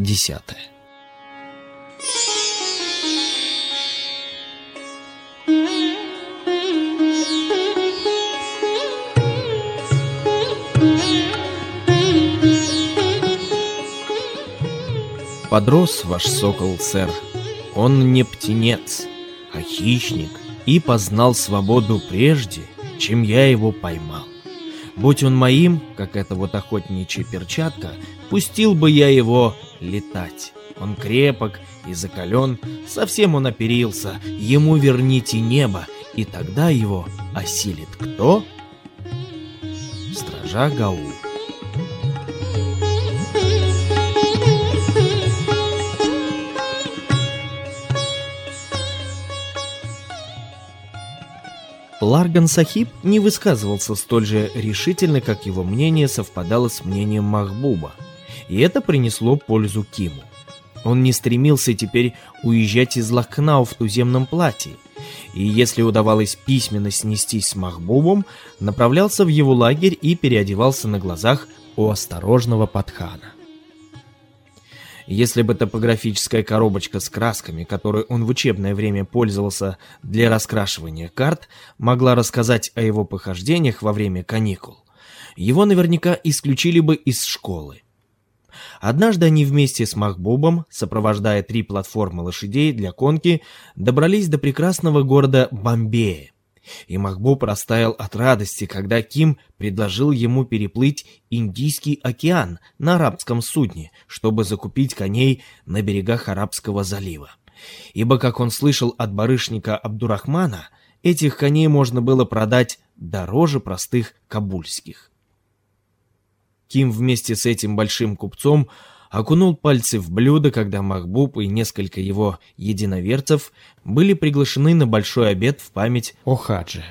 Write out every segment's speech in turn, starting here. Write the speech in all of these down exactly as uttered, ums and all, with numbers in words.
десятое. Подрос ваш сокол, сэр. Он не птенец, а хищник, и познал свободу прежде, чем я его поймал. Будь он моим, как эта вот охотничья перчатка, пустил бы я его летать. Он крепок и закален, совсем он оперился, ему верните небо, и тогда его осилит кто? Стража Гаул. Ларган Сахиб не высказывался столь же решительно, как его мнение совпадало с мнением Махбуба, и это принесло пользу Киму. Он не стремился теперь уезжать из Лахнау в туземном платье, и если удавалось письменно снестись с Махбубом, направлялся в его лагерь и переодевался на глазах у осторожного Патхана. Если бы топографическая коробочка с красками, которой он в учебное время пользовался для раскрашивания карт, могла рассказать о его похождениях во время каникул, его наверняка исключили бы из школы. Однажды они вместе с Махбубом, сопровождая три платформы лошадей для конки, добрались до прекрасного города Бомбея. И Махбуб растаял от радости, когда Ким предложил ему переплыть Индийский океан на арабском судне, чтобы закупить коней на берегах Арабского залива. Ибо, как он слышал от барышника Абдурахмана, этих коней можно было продать дороже простых кабульских. Ким вместе с этим большим купцом окунул пальцы в блюдо, когда Махбуб и несколько его единоверцев были приглашены на большой обед в память о хадже.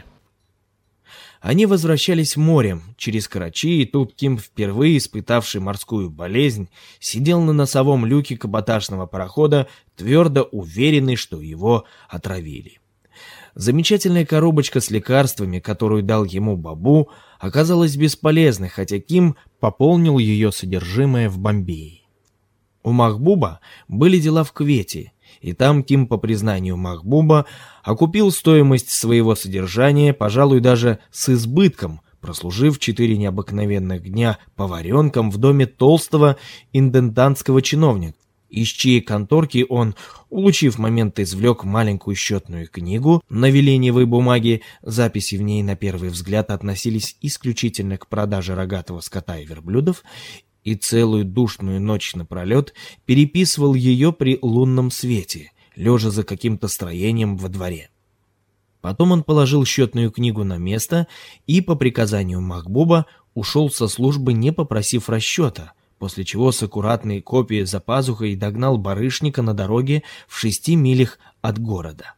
Они возвращались морем через Карачи, и тут Ким, впервые испытавший морскую болезнь, сидел на носовом люке каботажного парохода, твердо уверенный, что его отравили. Замечательная коробочка с лекарствами, которую дал ему Бабу, оказалась бесполезной, хотя Ким пополнил ее содержимое в Бомбее. У Махбуба были дела в Квете, и там Ким, по признанию Махбуба, окупил стоимость своего содержания, пожалуй, даже с избытком, прослужив четыре необыкновенных дня поваренком в доме толстого интендантского чиновника, из чьей конторки он, улучив момент, извлек маленькую счетную книгу на веленевой бумаге. Записи в ней на первый взгляд относились исключительно к продаже рогатого скота и верблюдов, и целую душную ночь напролет переписывал ее при лунном свете, лежа за каким-то строением во дворе. Потом он положил счетную книгу на место и, по приказанию Махбуба, ушел со службы, не попросив расчета, после чего с аккуратной копией за пазухой догнал барышника на дороге в шести милях от города.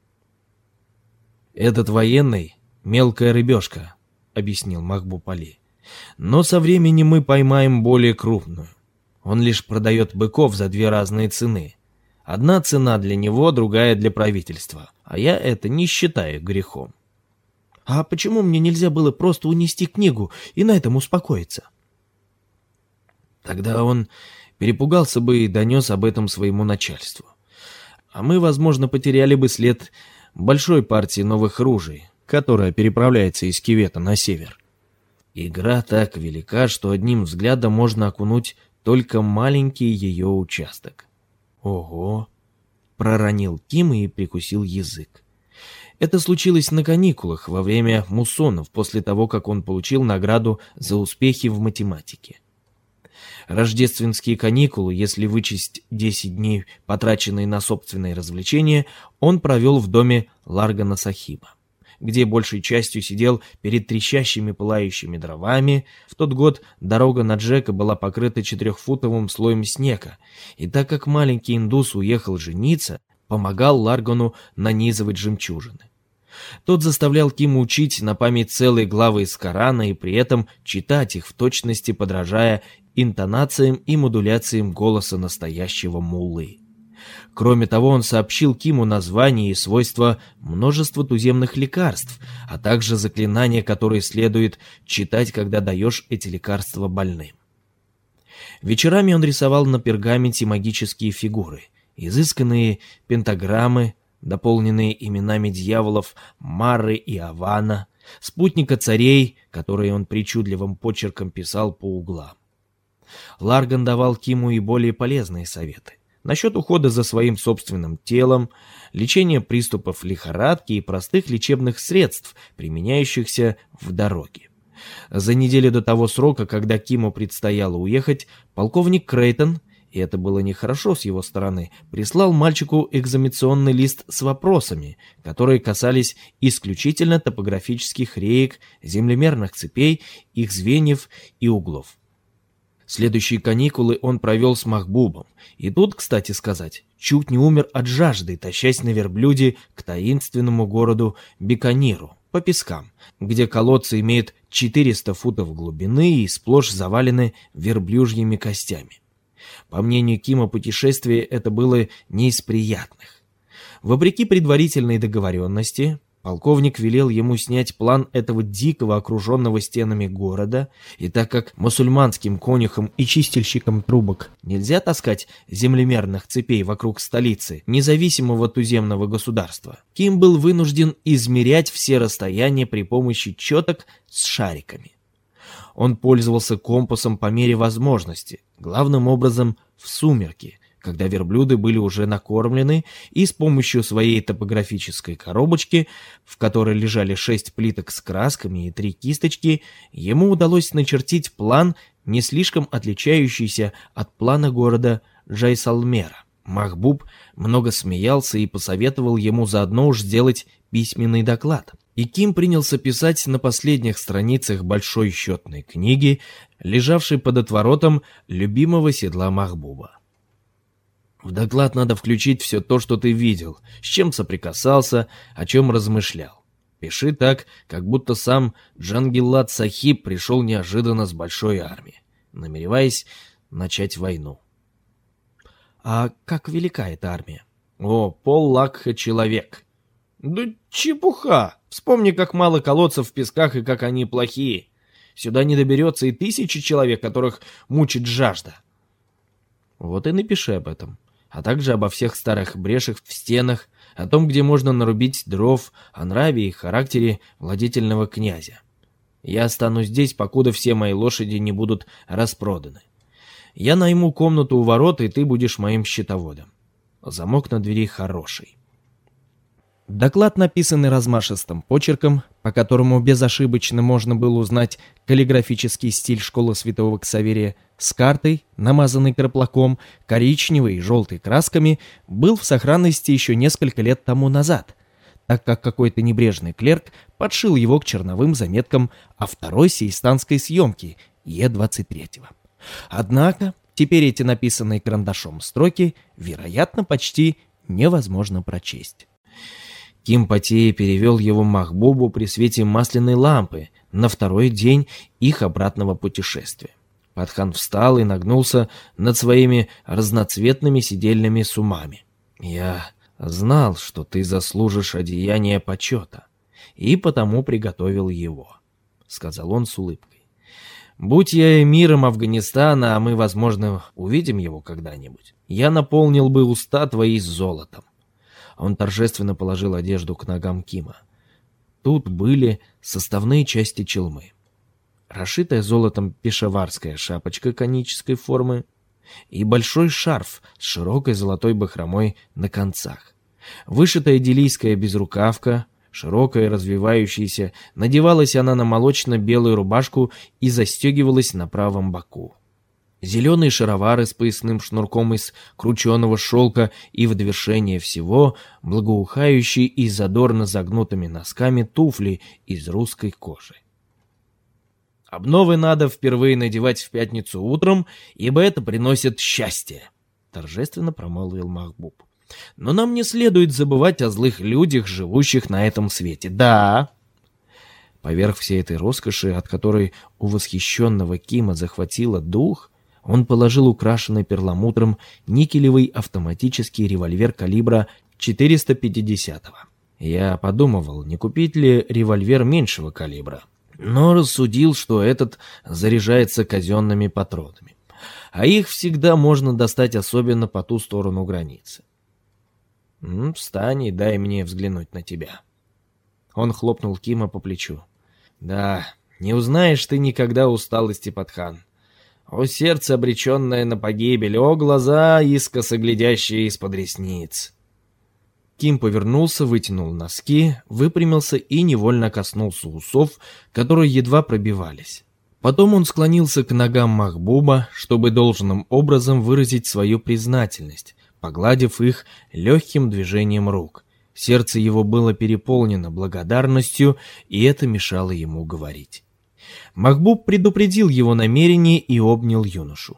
«Этот военный — мелкая рыбешка», — объяснил Махбуб Али. «Но со временем мы поймаем более крупную. Он лишь продает быков за две разные цены. Одна цена для него, другая для правительства, а я это не считаю грехом». «А почему мне нельзя было просто унести книгу и на этом успокоиться?» «Тогда он перепугался бы и донес об этом своему начальству. А мы, возможно, потеряли бы след большой партии новых ружей, которая переправляется из Кивета на север. Игра так велика, что одним взглядом можно окунуть только маленький ее участок». «Ого!» — проронил Ким и прикусил язык. Это случилось на каникулах во время муссонов, после того, как он получил награду за успехи в математике. Рождественские каникулы, если вычесть десять дней, потраченные на собственные развлечения, он провел в доме Ларгана Сахиба, где большей частью сидел перед трещащими пылающими дровами. В тот год дорога на Джека была покрыта четырехфутовым слоем снега, и так как маленький индус уехал жениться, помогал Ларгану нанизывать жемчужины. Тот заставлял Кима учить на память целые главы из Корана и при этом читать их в точности, подражая интонациям и модуляциям голоса настоящего муллы. Кроме того, он сообщил Киму названия и свойства множества туземных лекарств, а также заклинания, которые следует читать, когда даешь эти лекарства больным. Вечерами он рисовал на пергаменте магические фигуры, изысканные пентаграммы, дополненные именами дьяволов Марры и Авана, спутника царей, которые он причудливым почерком писал по углам. Ларган давал Киму и более полезные советы насчет ухода за своим собственным телом, лечения приступов лихорадки и простых лечебных средств, применяющихся в дороге. За неделю до того срока, когда Киму предстояло уехать, полковник Крейтон, и это было нехорошо с его стороны, прислал мальчику экзаменационный лист с вопросами, которые касались исключительно топографических реек, землемерных цепей, их звеньев и углов. Следующие каникулы он провел с Махбубом, и тут, кстати сказать, чуть не умер от жажды, тащась на верблюде к таинственному городу Биканиру по пескам, где колодцы имеют четыреста футов глубины и сплошь завалены верблюжьими костями. По мнению Кима, путешествие это было не из приятных. Вопреки предварительной договоренности, полковник велел ему снять план этого дикого, окруженного стенами города, и так как мусульманским конюхам и чистильщикам трубок нельзя таскать землемерных цепей вокруг столицы независимого туземного государства, Ким был вынужден измерять все расстояния при помощи четок с шариками. Он пользовался компасом по мере возможности, главным образом в сумерки, когда верблюды были уже накормлены, и с помощью своей топографической коробочки, в которой лежали шесть плиток с красками и три кисточки, ему удалось начертить план, не слишком отличающийся от плана города Джайсалмера. Махбуб много смеялся и посоветовал ему заодно уж сделать письменный доклад. И Ким принялся писать на последних страницах большой счетной книги, лежавшей под отворотом любимого седла Махбуба. В доклад надо включить все то, что ты видел, с чем соприкасался, о чем размышлял. Пиши так, как будто сам Джангилад Сахиб пришел неожиданно с большой армией, намереваясь начать войну. А как велика эта армия? О, пол-лакха человек. Да чепуха! Вспомни, как мало колодцев в песках и как они плохие. Сюда не доберется и тысячи человек, которых мучит жажда. Вот и напиши об этом, а также обо всех старых брешах в стенах, о том, где можно нарубить дров, о нраве и характере владетельного князя. Я останусь здесь, покуда все мои лошади не будут распроданы. Я найму комнату у ворот, и ты будешь моим счетоводом. Замок на двери хороший. Доклад, написанный размашистым почерком, по которому безошибочно можно было узнать каллиграфический стиль школы Святого Ксаверия, с картой, намазанной краплаком, коричневой и желтой красками, был в сохранности еще несколько лет тому назад, так как какой-то небрежный клерк подшил его к черновым заметкам о второй сейстанской съемке Е двадцать три. Однако теперь эти написанные карандашом строки, вероятно, почти невозможно прочесть. Ким потея перевел его Махбубу при свете масляной лампы на второй день их обратного путешествия. Падхан встал и нагнулся над своими разноцветными сидельными сумами. «Я знал, что ты заслужишь одеяние почета, и потому приготовил его», — сказал он с улыбкой. «Будь я эмиром Афганистана, а мы, возможно, увидим его когда-нибудь, я наполнил бы уста твои золотом». Он торжественно положил одежду к ногам Кима. Тут были составные части челмы. Расшитая золотом пешаварская шапочка конической формы и большой шарф с широкой золотой бахромой на концах. Вышитая делийская безрукавка, широкая и развивающаяся, надевалась она на молочно-белую рубашку и застегивалась на правом боку. Зеленые шаровары с поясным шнурком из крученого шелка и в довершение всего благоухающие и задорно загнутыми носками туфли из русской кожи. «Обновы надо впервые надевать в пятницу утром, ибо это приносит счастье», — торжественно промолвил Махбуб. «Но нам не следует забывать о злых людях, живущих на этом свете. Да». Поверх всей этой роскоши, от которой у восхищенного Кима захватило дух, он положил украшенный перламутром никелевый автоматический револьвер калибра четыреста пятидесятого. Я подумывал, не купить ли револьвер меньшего калибра, но рассудил, что этот заряжается казенными патронами. а их всегда можно достать, особенно по ту сторону границы. «М, встань и дай мне взглянуть на тебя». Он хлопнул Кима по плечу. «Да, не узнаешь ты никогда усталости, Падхан. О сердце, обреченное на погибель, о глаза, искоса глядящие из-под ресниц». Ким повернулся, вытянул носки, выпрямился и невольно коснулся усов, которые едва пробивались. Потом он склонился к ногам Махбуба, чтобы должным образом выразить свою признательность, погладив их легким движением рук. Сердце его было переполнено благодарностью, и это мешало ему говорить. Махбуб предупредил его намерение и обнял юношу.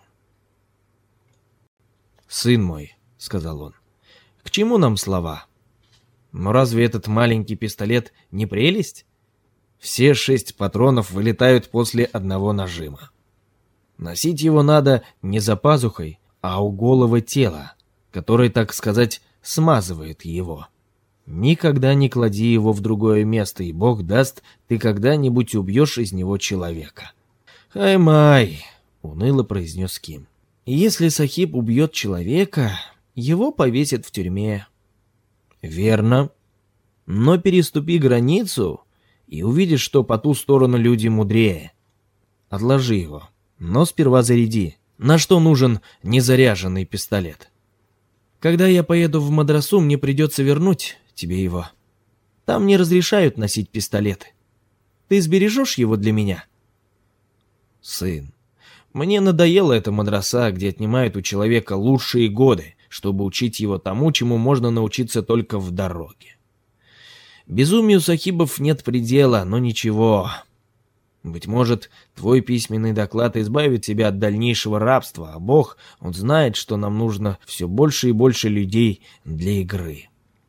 «Сын мой», — сказал он, — «к чему нам слова? Но разве этот маленький пистолет не прелесть? Все шесть патронов вылетают после одного нажима. Носить его надо не за пазухой, а у голого тела, которое, так сказать, смазывает его. Никогда не клади его в другое место, и Бог даст, ты когда-нибудь убьешь из него человека». «Хай-май», — уныло произнес Ким. «Если Сахиб убьет человека, его повесят в тюрьме». «Верно. Но переступи границу и увидишь, что по ту сторону люди мудрее. Отложи его, но сперва заряди. На что нужен незаряженный пистолет? Когда я поеду в мадрасу, мне придется вернуть тебе его. Там не разрешают носить пистолеты. Ты сбережешь его для меня?» «Сын, мне надоела эта мадраса, где отнимают у человека лучшие годы, чтобы учить его тому, чему можно научиться только в дороге. Безумию сахибов нет предела, но ничего. Быть может, твой письменный доклад избавит тебя от дальнейшего рабства, а Бог, он знает, что нам нужно все больше и больше людей для игры».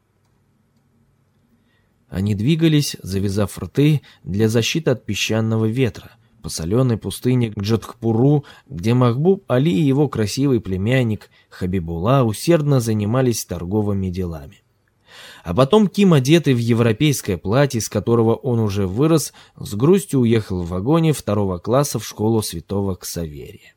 Они двигались, завязав рты, для защиты от песчаного ветра, по соленой пустыне к Джодхпуру, где Махбуб Али и его красивый племянник Хабибулла усердно занимались торговыми делами. А потом Ким, одетый в европейское платье, из которого он уже вырос, с грустью уехал в вагоне второго класса в школу святого Ксаверия.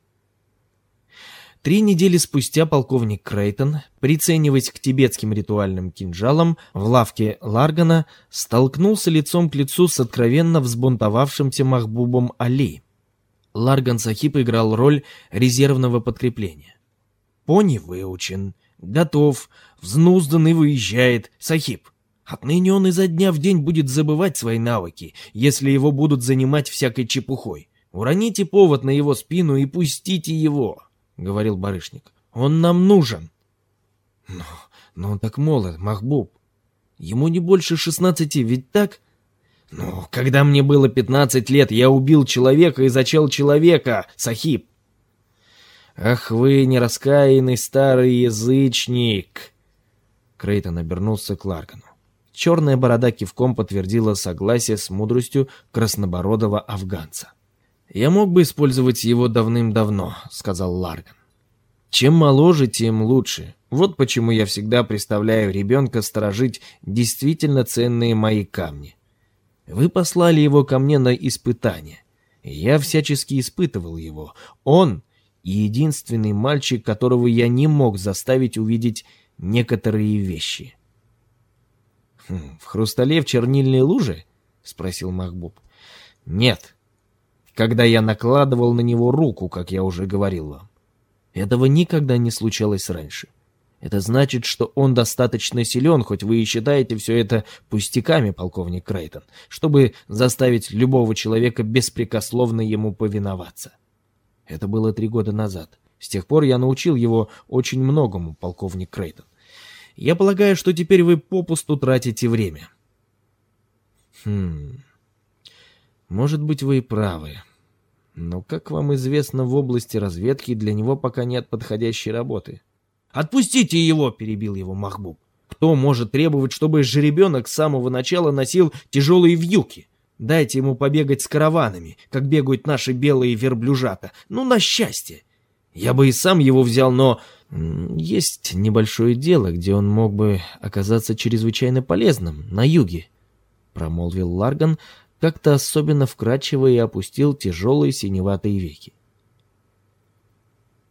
Три недели спустя полковник Крейтон, прицениваясь к тибетским ритуальным кинжалам, в лавке Ларгана столкнулся лицом к лицу с откровенно взбунтовавшимся Махбубом Али. Ларган Сахиб играл роль резервного подкрепления. «Пони выучен, готов, взнуздан и выезжает. Сахиб, отныне он изо дня в день будет забывать свои навыки, если его будут занимать всякой чепухой. Уроните повод на его спину и пустите его», — говорил барышник. «Он нам нужен». «Но, но он так молод, Махбуб. Ему не больше шестнадцати, ведь так?» «Ну, когда мне было пятнадцать лет, я убил человека и зачал человека, Сахиб». «Ах вы, нераскаянный старый язычник!» Крейтон обернулся к Ларгану. Черная борода кивком подтвердила согласие с мудростью краснобородого афганца. «Я мог бы использовать его давным-давно», — сказал Ларган. «Чем моложе, тем лучше. Вот почему я всегда представляю ребенка сторожить действительно ценные мои камни. Вы послали его ко мне на испытание. Я всячески испытывал его. Он — единственный мальчик, которого я не мог заставить увидеть некоторые вещи». «Хм, «В хрустале в чернильной луже?» — спросил Махбуб. «Нет. Когда я накладывал на него руку, как я уже говорил вам. Этого никогда не случалось раньше. Это значит, что он достаточно силен, хоть вы и считаете все это пустяками, полковник Крейтон, чтобы заставить любого человека беспрекословно ему повиноваться. Это было три года назад. С тех пор я научил его очень многому, полковник Крейтон. Я полагаю, что теперь вы попусту тратите время». «Хм... Может быть, вы и правы. Но, как вам известно, в области разведки для него пока нет подходящей работы». «Отпустите его!» — перебил его Махбуб. «Кто может требовать, чтобы жеребенок с самого начала носил тяжелые вьюки? Дайте ему побегать с караванами, как бегают наши белые верблюжата. Ну, на счастье! Я бы и сам его взял, но... есть небольшое дело, где он мог бы оказаться чрезвычайно полезным, на юге», — промолвил Ларган, как-то особенно вкрадчиво, и опустил тяжелые синеватые веки.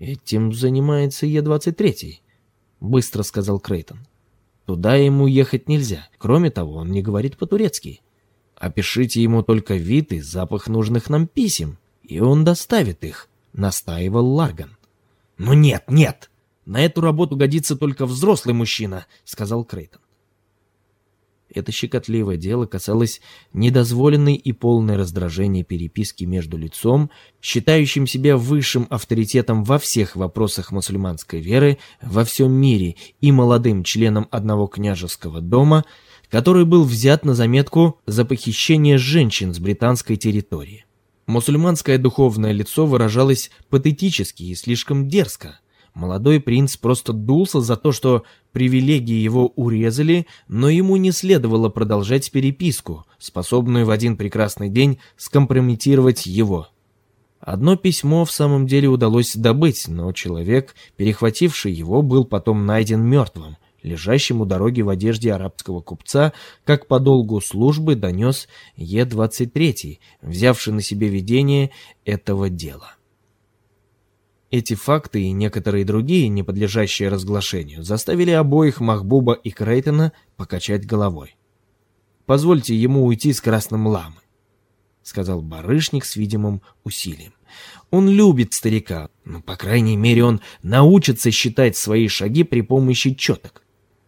«Этим занимается Е двадцать три», — быстро сказал Крейтон. «Туда ему ехать нельзя. Кроме того, он не говорит по-турецки. Опишите ему только вид и запах нужных нам писем, и он доставит их», — настаивал Ларган. «Ну нет, нет! На эту работу годится только взрослый мужчина», — сказал Крейтон. Это щекотливое дело касалось недозволенной и полной раздражения переписки между лицом, считающим себя высшим авторитетом во всех вопросах мусульманской веры во всем мире, и молодым членом одного княжеского дома, который был взят на заметку за похищение женщин с британской территории. Мусульманское духовное лицо выражалось патетически и слишком дерзко. Молодой принц просто дулся за то, что привилегии его урезали, но ему не следовало продолжать переписку, способную в один прекрасный день скомпрометировать его. Одно письмо в самом деле удалось добыть, но человек, перехвативший его, был потом найден мертвым, лежащим у дороги в одежде арабского купца, как по долгу службы донес Е двадцать три, взявший на себе ведение этого дела. Эти факты и некоторые другие, не подлежащие разглашению, заставили обоих Махбуба и Крейтона покачать головой. «Позвольте ему уйти с красным ламой», — сказал барышник с видимым усилием. «Он любит старика, но, по крайней мере, он научится считать свои шаги при помощи четок».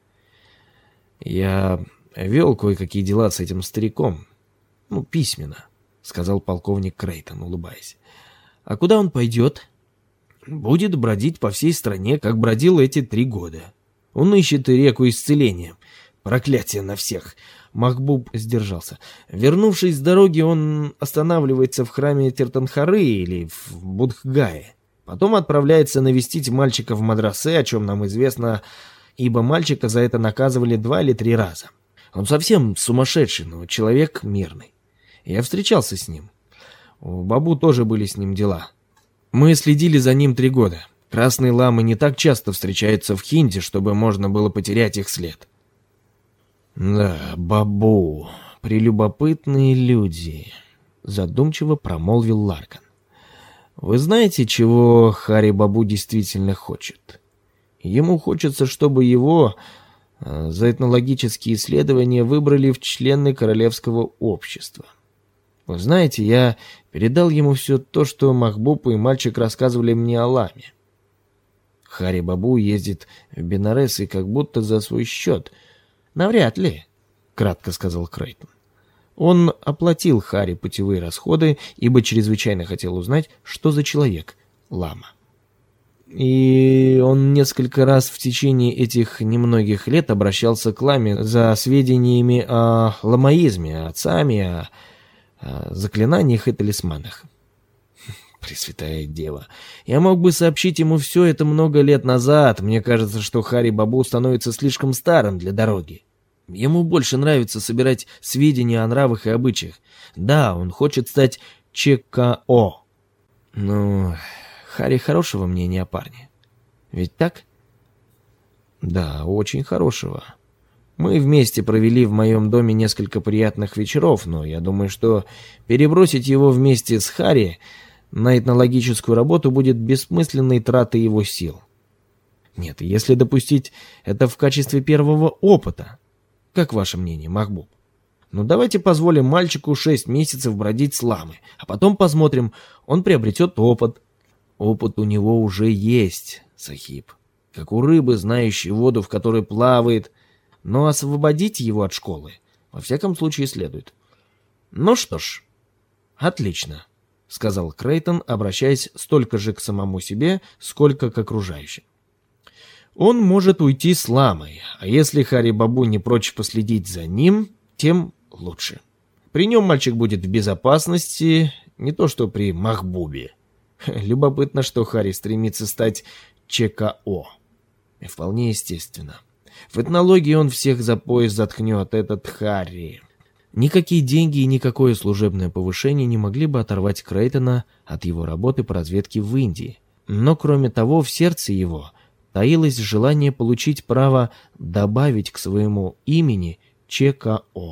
«Я вел кое-какие дела с этим стариком, ну, письменно», — сказал полковник Крейтон, улыбаясь. «А куда он пойдет?» «Будет бродить по всей стране, как бродил эти три года. Он ищет реку исцеления. Проклятие на всех!» Махбуб сдержался. «Вернувшись с дороги, он останавливается в храме Тертанхары или в Будхгае. Потом отправляется навестить мальчика в мадрасе, о чем нам известно, ибо мальчика за это наказывали два или три раза. Он совсем сумасшедший, но человек мирный. Я встречался с ним. У Бабу тоже были с ним дела. Мы следили за ним три года. Красные ламы не так часто встречаются в Хинде, чтобы можно было потерять их след». «Да, Бабу, прелюбопытные люди», — задумчиво промолвил Ларган. «Вы знаете, чего Хари Бабу действительно хочет? Ему хочется, чтобы его э, за этнологические исследования выбрали в члены королевского общества. Вы знаете, я передал ему все то, что Махбуб и мальчик рассказывали мне о ламе. Хари Бабу ездит в Бенарес и как будто за свой счет». «Навряд ли», — кратко сказал Крейтон. Он оплатил Хари путевые расходы, ибо чрезвычайно хотел узнать, что за человек лама. И он несколько раз в течение этих немногих лет обращался к ламе за сведениями о ламаизме, о цаме, о, о заклинаниях и талисманах. Пресвятая Дева, я мог бы сообщить ему все это много лет назад. Мне кажется, что Хари Бабу становится слишком старым для дороги. Ему больше нравится собирать сведения о нравах и обычаях. Да, он хочет стать ЧКО. Ну, Хари хорошего мнения о парне. Ведь так? Да, очень хорошего. Мы вместе провели в моем доме несколько приятных вечеров, но я думаю, что перебросить его вместе с Хари на этнологическую работу будет бессмысленной тратой его сил. Нет, если допустить это в качестве первого опыта. Как ваше мнение, Махбуб? Ну давайте позволим мальчику шесть месяцев бродить с ламой, а потом посмотрим, он приобретет опыт. Опыт у него уже есть, Сахиб, как у рыбы, знающей воду, в которой плавает, но освободить его от школы во всяком случае следует. Ну что ж, отлично. — сказал Крейтон, обращаясь столько же к самому себе, сколько к окружающим. «Он может уйти с ламой, а если Хари Бабу не прочь последить за ним, тем лучше. При нем мальчик будет в безопасности, не то что при Махбубе. Любопытно, что Хари стремится стать ЧКО. И вполне естественно. В этнологии он всех за пояс заткнет, этот Хари». Никакие деньги и никакое служебное повышение не могли бы оторвать Крейтона от его работы по разведке в Индии. Но кроме того, в сердце его таилось желание получить право добавить к своему имени ЧКО.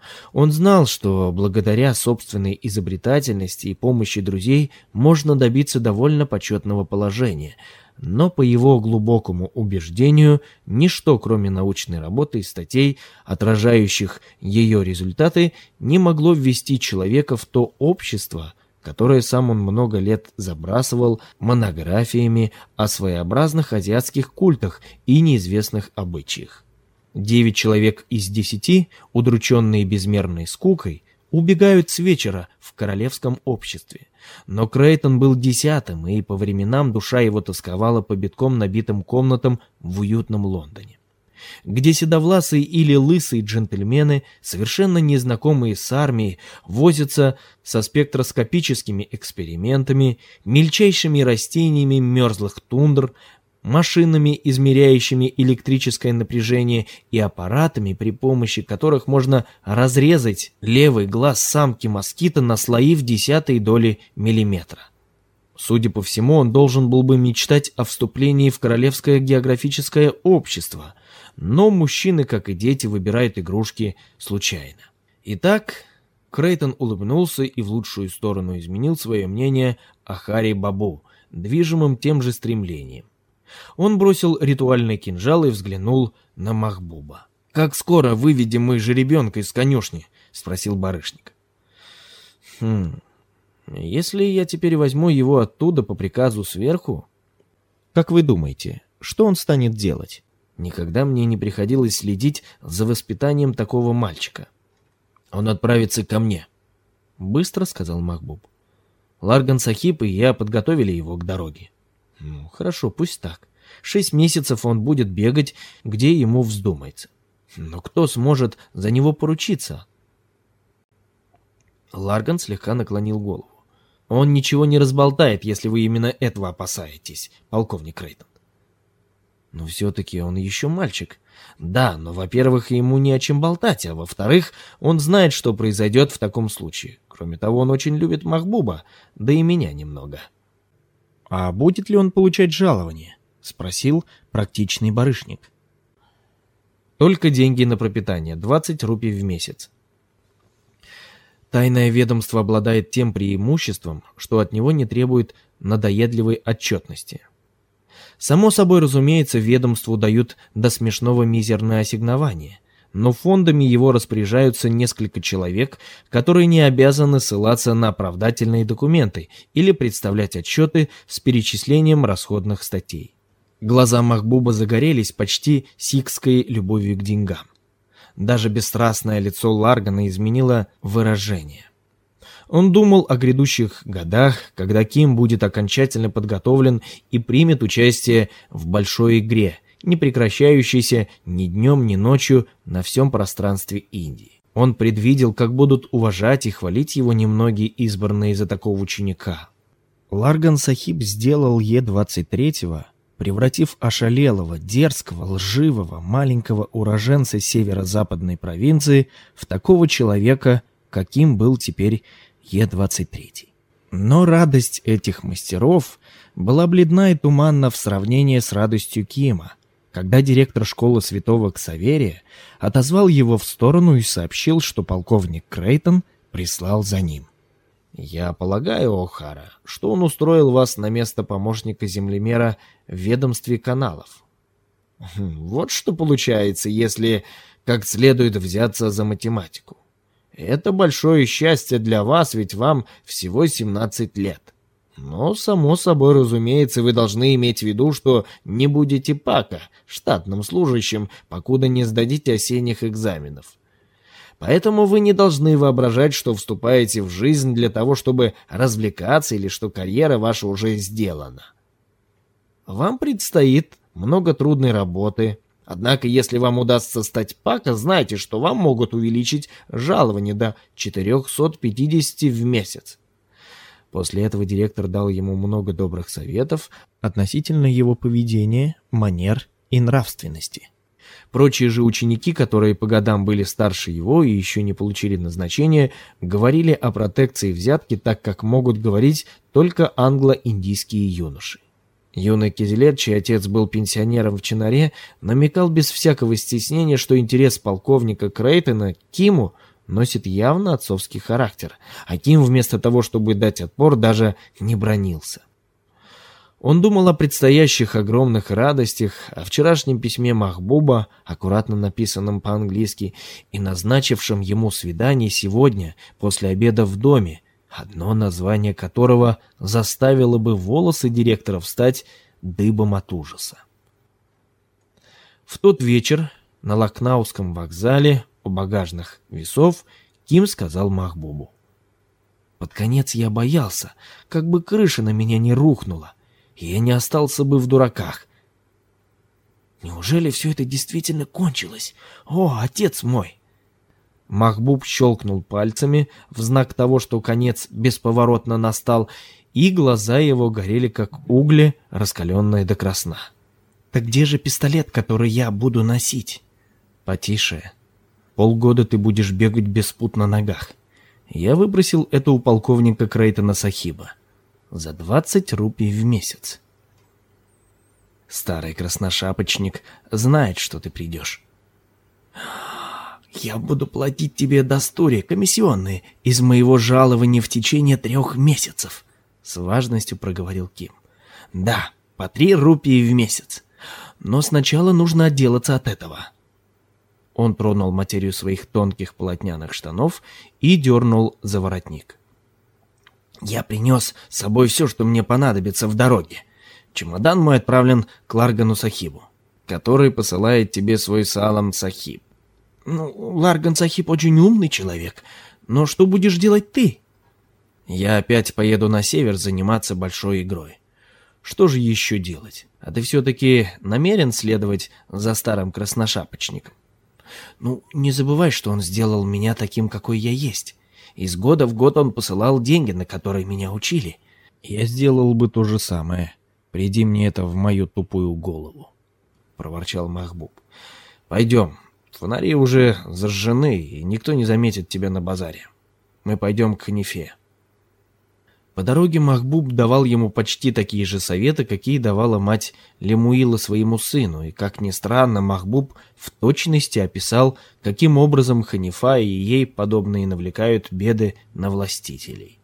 Он знал, что благодаря собственной изобретательности и помощи друзей можно добиться довольно почетного положения, но по его глубокому убеждению, ничто, кроме научной работы и статей, отражающих ее результаты, не могло ввести человека в то общество, которое сам он много лет забрасывал монографиями о своеобразных азиатских культах и неизвестных обычаях. Девять человек из десяти, удрученные безмерной скукой, убегают с вечера в королевском обществе. Но Крейтон был десятым, и по временам душа его тосковала по битком набитым комнатам в уютном Лондоне, где седовласые или лысые джентльмены, совершенно незнакомые с армией, возятся со спектроскопическими экспериментами, мельчайшими растениями мерзлых тундр, машинами, измеряющими электрическое напряжение, и аппаратами, при помощи которых можно разрезать левый глаз самки москита на слои в десятые доли миллиметра. Судя по всему, он должен был бы мечтать о вступлении в Королевское географическое общество, но мужчины, как и дети, выбирают игрушки случайно. Итак, Крейтон улыбнулся и в лучшую сторону изменил свое мнение о Хари Бабу, движимым тем же стремлением. Он бросил ритуальный кинжал и взглянул на Махбуба. «Как скоро выведем мы жеребенка из конюшни?» — спросил барышник. «Хм... Если я теперь возьму его оттуда по приказу сверху, как вы думаете, что он станет делать? Никогда мне не приходилось следить за воспитанием такого мальчика. Он отправится ко мне», — быстро сказал Махбуб. «Ларган Сахиб и я подготовили его к дороге». «Ну, хорошо, пусть так. Шесть месяцев он будет бегать, где ему вздумается. Но кто сможет за него поручиться?» Ларган слегка наклонил голову. «Он ничего не разболтает, если вы именно этого опасаетесь, полковник Крейтон». «Но все-таки он еще мальчик». «Да, но, во-первых, ему не о чем болтать, а во-вторых, он знает, что произойдет в таком случае. Кроме того, он очень любит Махбуба, да и меня немного». «А будет ли он получать жалование?» — спросил практичный барышник. «Только деньги на пропитание, двадцать рупий в месяц. Тайное ведомство обладает тем преимуществом, что от него не требует надоедливой отчетности. Само собой, разумеется, ведомству дают до смешного мизерное ассигнование, но фондами его распоряжаются несколько человек, которые не обязаны ссылаться на оправдательные документы или представлять отчеты с перечислением расходных статей». Глаза Махбуба загорелись почти сикской любовью к деньгам. Даже бесстрастное лицо Ларгана изменило выражение. Он думал о грядущих годах, когда Ким будет окончательно подготовлен и примет участие в большой игре, не прекращающейся ни днем, ни ночью на всем пространстве Индии. Он предвидел, как будут уважать и хвалить его немногие избранные за такого ученика. Ларган Сахиб сделал Е двадцать третьего, превратив ошалелого, дерзкого, лживого, маленького уроженца северо-западной провинции в такого человека, каким был теперь Е двадцать третий. Но радость этих мастеров была бледна и туманна в сравнении с радостью Кима, когда директор школы святого Ксаверия отозвал его в сторону и сообщил, что полковник Крейтон прислал за ним. «Я полагаю, О'Хара, что он устроил вас на место помощника землемера в ведомстве каналов. Вот что получается, если как следует взяться за математику. Это большое счастье для вас, ведь вам всего семнадцать лет. Но, само собой разумеется, вы должны иметь в виду, что не будете пака, штатным служащим, покуда не сдадите осенних экзаменов. Поэтому вы не должны воображать, что вступаете в жизнь для того, чтобы развлекаться, или что карьера ваша уже сделана. Вам предстоит много трудной работы. Однако, если вам удастся стать пака, знайте, что вам могут увеличить жалование до четырехсот пятидесяти в месяц». После этого директор дал ему много добрых советов относительно его поведения, манер и нравственности. Прочие же ученики, которые по годам были старше его и еще не получили назначения, говорили о протекции взятки так, как могут говорить только англо-индийские юноши. Юный Кизилер, чей отец был пенсионером в Чинаре, намекал без всякого стеснения, что интерес полковника Крейтона к Киму носит явно отцовский характер, а Ким вместо того, чтобы дать отпор, даже не бронился. Он думал о предстоящих огромных радостях, о вчерашнем письме Махбуба, аккуратно написанном по-английски, и назначившем ему свидание сегодня, после обеда в доме, одно название которого заставило бы волосы директора встать дыбом от ужаса. В тот вечер на Лакнауском вокзале у багажных весов Ким сказал Махбубу: «Под конец я боялся, как бы крыша на меня не рухнула, и я не остался бы в дураках. Неужели все это действительно кончилось? О, отец мой!» Махбуб щелкнул пальцами в знак того, что конец бесповоротно настал, и глаза его горели, как угли, раскаленные до красна. «Так где же пистолет, который я буду носить?» «Потише. Полгода ты будешь бегать без пут на ногах. Я выбросил это у полковника Крейтона Сахиба. За двадцать рупий в месяц. Старый красношапочник знает, что ты придешь». «Я буду платить тебе дастури, комиссионные, из моего жалования в течение трех месяцев», — с важностью проговорил Ким. «Да, по три рупии в месяц. Но сначала нужно отделаться от этого». Он тронул материю своих тонких полотняных штанов и дернул за воротник. «Я принес с собой все, что мне понадобится в дороге. Чемодан мой отправлен к Ларгану Сахибу, который посылает тебе свой салам Сахиб. Ну, Ларган Сахиб очень умный человек, но что будешь делать ты?» «Я опять поеду на север заниматься большой игрой. Что же еще делать? А ты все-таки намерен следовать за старым красношапочником?» «Ну, не забывай, что он сделал меня таким, какой я есть. Из года в год он посылал деньги, на которые меня учили. Я сделал бы то же самое. Приди мне это в мою тупую голову», — проворчал Махбуб. «Пойдем. Фонари уже зажжены, и никто не заметит тебя на базаре. Мы пойдем к Ханифе». По дороге Махбуб давал ему почти такие же советы, какие давала мать Лемуила своему сыну, и, как ни странно, Махбуб в точности описал, каким образом Ханифа и ей подобные навлекают беды на властителей.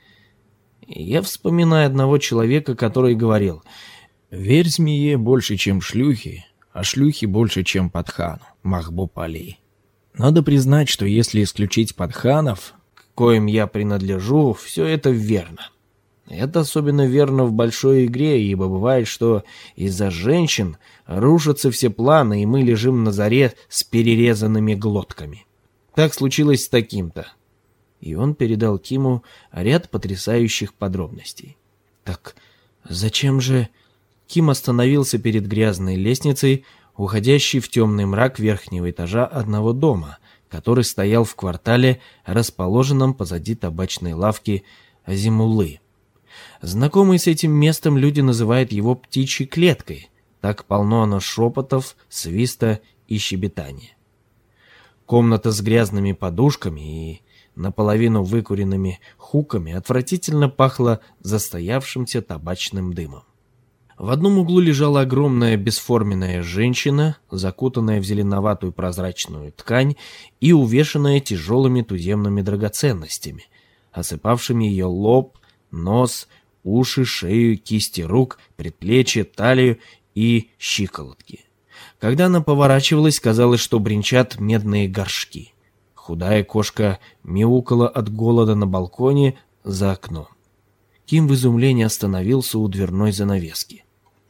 И я вспоминаю одного человека, который говорил: «Верь змее больше, чем шлюхи, а шлюхи больше, чем Падхану, Махбуб Али. Надо признать, что если исключить Падханов, к коим я принадлежу, все это верно. Это особенно верно в большой игре, ибо бывает, что из-за женщин рушатся все планы, и мы лежим на заре с перерезанными глотками. Так случилось с таким-то». И он передал Киму ряд потрясающих подробностей. «Так зачем же...» Ким остановился перед грязной лестницей, уходящей в темный мрак верхнего этажа одного дома, который стоял в квартале, расположенном позади табачной лавки Азимулы. Знакомые с этим местом люди называют его птичьей клеткой, так полно оно шепотов, свиста и щебетания. Комната с грязными подушками и наполовину выкуренными хуками отвратительно пахла застоявшимся табачным дымом. В одном углу лежала огромная бесформенная женщина, закутанная в зеленоватую прозрачную ткань и увешанная тяжелыми туземными драгоценностями, осыпавшими ее лоб, нос, уши, шею, кисти рук, предплечья, талию и щиколотки. Когда она поворачивалась, казалось, что бренчат медные горшки. Худая кошка мяукала от голода на балконе за окном. Ким в изумлении остановился у дверной занавески.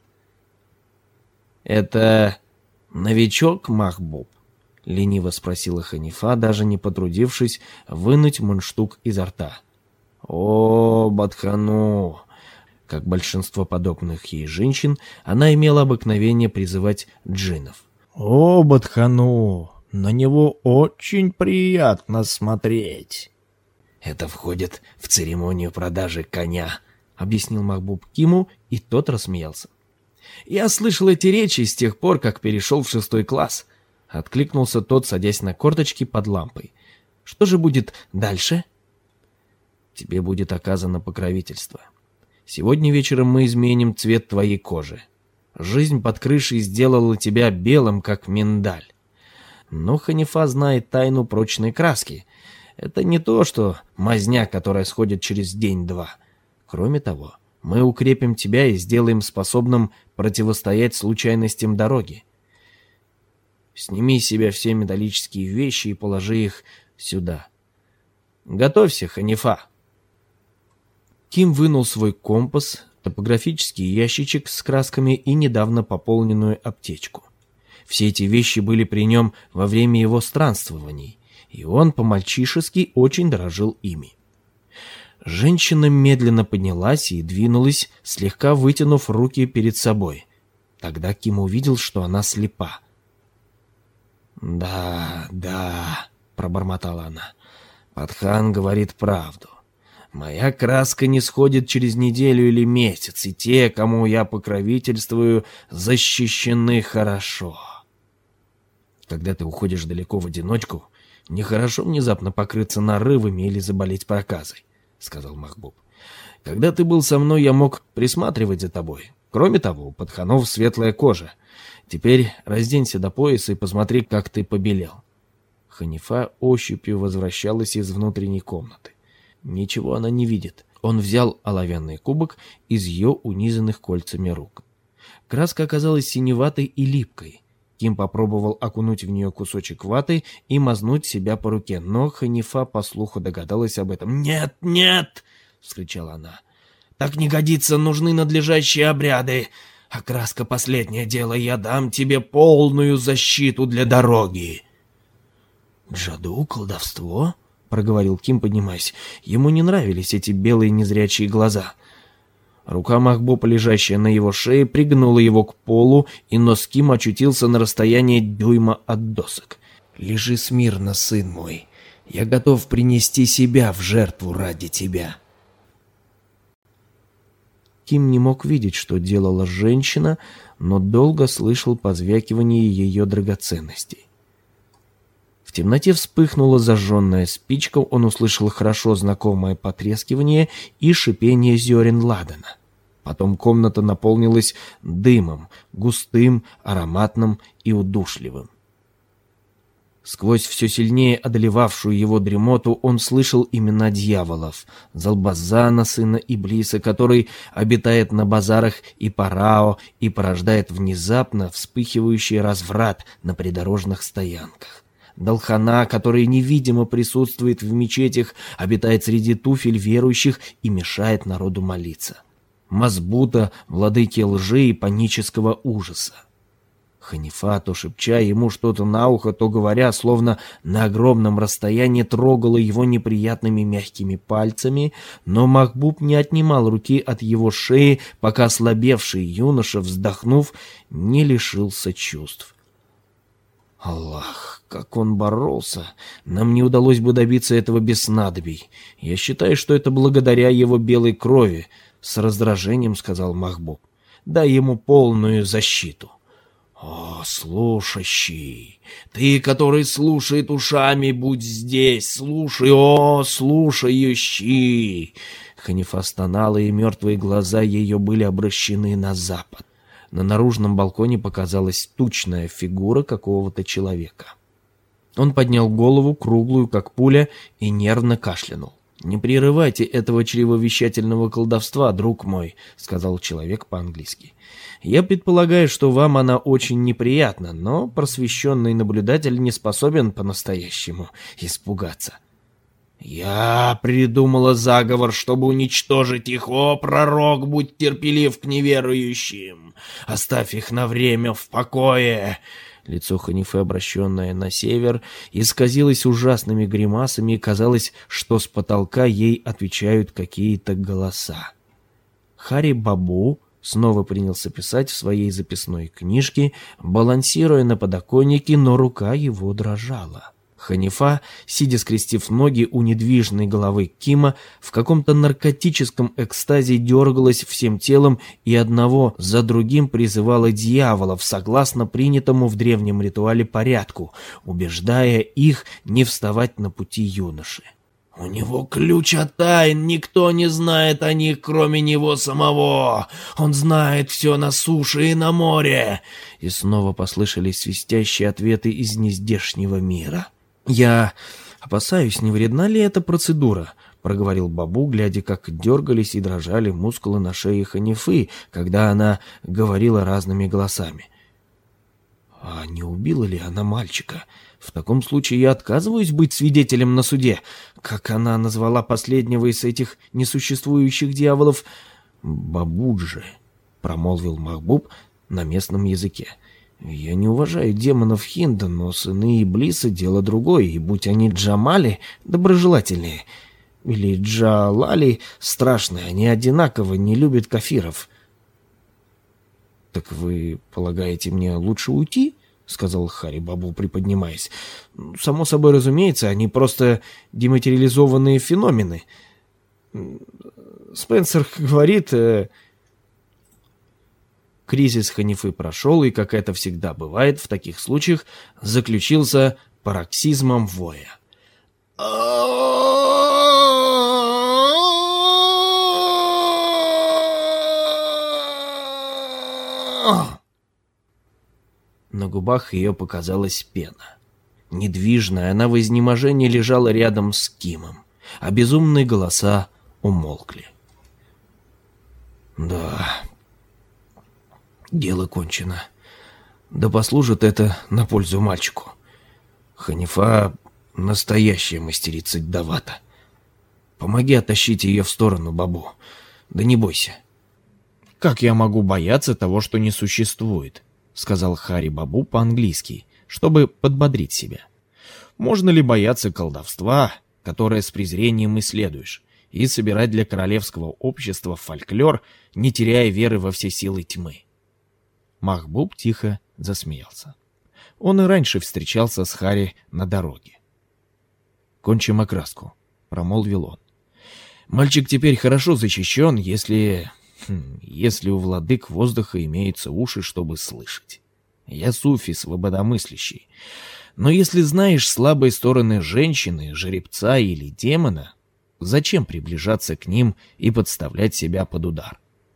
«Это новичок Махбуб?» — лениво спросила Ханифа, даже не потрудившись вынуть мундштук изо рта. «О, Бадхану!» Как большинство подобных ей женщин, она имела обыкновение призывать джиннов. «О, Бадхану! На него очень приятно смотреть!» «Это входит в церемонию продажи коня», — объяснил Махбуб Киму, и тот рассмеялся. «Я слышал эти речи с тех пор, как перешел в шестой класс», — откликнулся тот, садясь на корточки под лампой. «Что же будет дальше?» «Тебе будет оказано покровительство. Сегодня вечером мы изменим цвет твоей кожи. Жизнь под крышей сделала тебя белым, как миндаль. Но Ханифа знает тайну прочной краски. Это не то, что мазня, которая сходит через день-два. Кроме того, мы укрепим тебя и сделаем способным противостоять случайностям дороги. Сними с себя все металлические вещи и положи их сюда. Готовься, Ханифа. Ким вынул свой компас, топографический ящичек с красками и недавно пополненную аптечку. Все эти вещи были при нем во время его странствований, и он по-мальчишески очень дорожил ими. Женщина медленно поднялась и двинулась, слегка вытянув руки перед собой. Тогда Ким увидел, что она слепа. «Да, да», — пробормотала она, — «Падхан говорит правду. Моя краска не сходит через неделю или месяц, и те, кому я покровительствую, защищены хорошо. Когда ты уходишь далеко в одиночку, нехорошо внезапно покрыться нарывами или заболеть проказой», — сказал Махбуб. «Когда ты был со мной, я мог присматривать за тобой. Кроме того, у Падханов светлая кожа. Теперь разденься до пояса и посмотри, как ты побелел». Ханифа ощупью возвращалась из внутренней комнаты. Ничего она не видит. Он взял оловянный кубок из ее унизанных кольцами рук. Краска оказалась синеватой и липкой. Ким попробовал окунуть в нее кусочек ваты и мазнуть себя по руке, но Ханифа по слуху догадалась об этом. «Нет, нет!» — вскричала она. «Так не годится, нужны надлежащие обряды. А краска — последнее дело, я дам тебе полную защиту для дороги». «Джаду, колдовство?» — проговорил Ким, поднимаясь. Ему не нравились эти белые незрячие глаза. Рука Махбуба, лежащая на его шее, пригнула его к полу, и нос Кима очутился на расстоянии дюйма от досок. «Лежи смирно, сын мой. Я готов принести себя в жертву ради тебя». Ким не мог видеть, что делала женщина, но долго слышал позвякивание ее драгоценностей. В темноте вспыхнула зажженная спичка, он услышал хорошо знакомое потрескивание и шипение зерен ладана. Потом комната наполнилась дымом, густым, ароматным и удушливым. Сквозь все сильнее одолевавшую его дремоту он слышал имена дьяволов: Залбазана, сына Иблиса, который обитает на базарах, и Парао, и порождает внезапно вспыхивающий разврат на придорожных стоянках. Далхана, который невидимо присутствует в мечетях, обитает среди туфель верующих и мешает народу молиться. Мазбута, владыки лжи и панического ужаса. Ханифа, то шепча ему что-то на ухо, то говоря, словно на огромном расстоянии, трогала его неприятными мягкими пальцами, но Махбуб не отнимал руки от его шеи, пока ослабевший юноша, вздохнув, не лишился чувств. Аллах, как он боролся! Нам не удалось бы добиться этого без снадобий. Я считаю, что это благодаря его белой крови, — с раздражением сказал Махбуб. Дай ему полную защиту. О, слушающий, ты, который слушает ушами, будь здесь, слушай, о, слушающий! Ханифа стонала, и мертвые глаза ее были обращены на запад. На наружном балконе показалась тучная фигура какого-то человека. Он поднял голову, круглую, как пуля, и нервно кашлянул. «Не прерывайте этого чревовещательного колдовства, друг мой», — сказал человек по-английски. «Я предполагаю, что вам она очень неприятна, но просвещенный наблюдатель не способен по-настоящему испугаться». «Я придумала заговор, чтобы уничтожить их. О, пророк, будь терпелив к неверующим! Оставь их на время в покое!» Лицо Ханифы, обращенное на север, исказилось ужасными гримасами, и казалось, что с потолка ей отвечают какие-то голоса. Хари Бабу снова принялся писать в своей записной книжке, балансируя на подоконнике, но рука его дрожала. Ханифа, сидя скрестив ноги у недвижной головы Кима, в каком-то наркотическом экстазе дергалась всем телом и одного за другим призывала дьяволов согласно принятому в древнем ритуале порядку, убеждая их не вставать на пути юноши. У него ключ от тайн, никто не знает о них, кроме него самого. Он знает все на суше и на море. И снова послышались свистящие ответы из нездешнего мира. Я опасаюсь, не вредна ли эта процедура, проговорил Бабу, глядя, как дергались и дрожали мускулы на шее Ханифы, когда она говорила разными голосами. А не убила ли она мальчика? В таком случае я отказываюсь быть свидетелем на суде. Как она назвала последнего из этих несуществующих дьяволов? Бабуджи, промолвил Махбуб на местном языке. Я не уважаю демонов Хинда, но сыны Иблиса — дело другое, и будь они Джамали доброжелательные, или Джалали страшные, они одинаково не любят кафиров. — Так вы полагаете, мне лучше уйти? — сказал Хари Бабу, приподнимаясь. — Само собой разумеется, они просто дематериализованные феномены. Спенсер говорит... Э... Кризис Ханифы прошел, и, как это всегда бывает в таких случаях, заключился пароксизмом воя. На губах ее показалась пена. Недвижная, она в изнеможении лежала рядом с Кимом, а безумные голоса умолкли. Да, дело кончено. Да послужит это на пользу мальчику. Ханифа — настоящая мастерица Давата. Помоги оттащить ее в сторону, Бабу. Да не бойся. Как я могу бояться того, что не существует? — сказал Хари Бабу по-английски, чтобы подбодрить себя. «Можно ли бояться колдовства, которое с презрением исследуешь, и собирать для королевского общества фольклор, не теряя веры во все силы тьмы?» Махбуб тихо засмеялся. Он и раньше встречался с Хари на дороге. «Кончим окраску», — промолвил он. «Мальчик теперь хорошо защищен, если... если у владык воздуха имеются уши, чтобы слышать. Я суфи, свободомыслящий. Но если знаешь слабые стороны женщины, жеребца или демона, зачем приближаться к ним и подставлять себя под удар?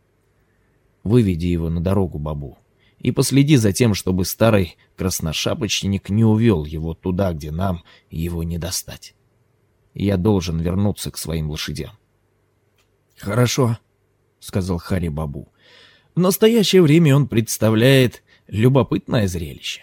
Выведи его на дорогу, Бабу, и последи за тем, чтобы старый красношапочник не увел его туда, где нам его не достать. Я должен вернуться к своим лошадям». «Хорошо», — сказал Хари Бабу. «В настоящее время он представляет любопытное зрелище».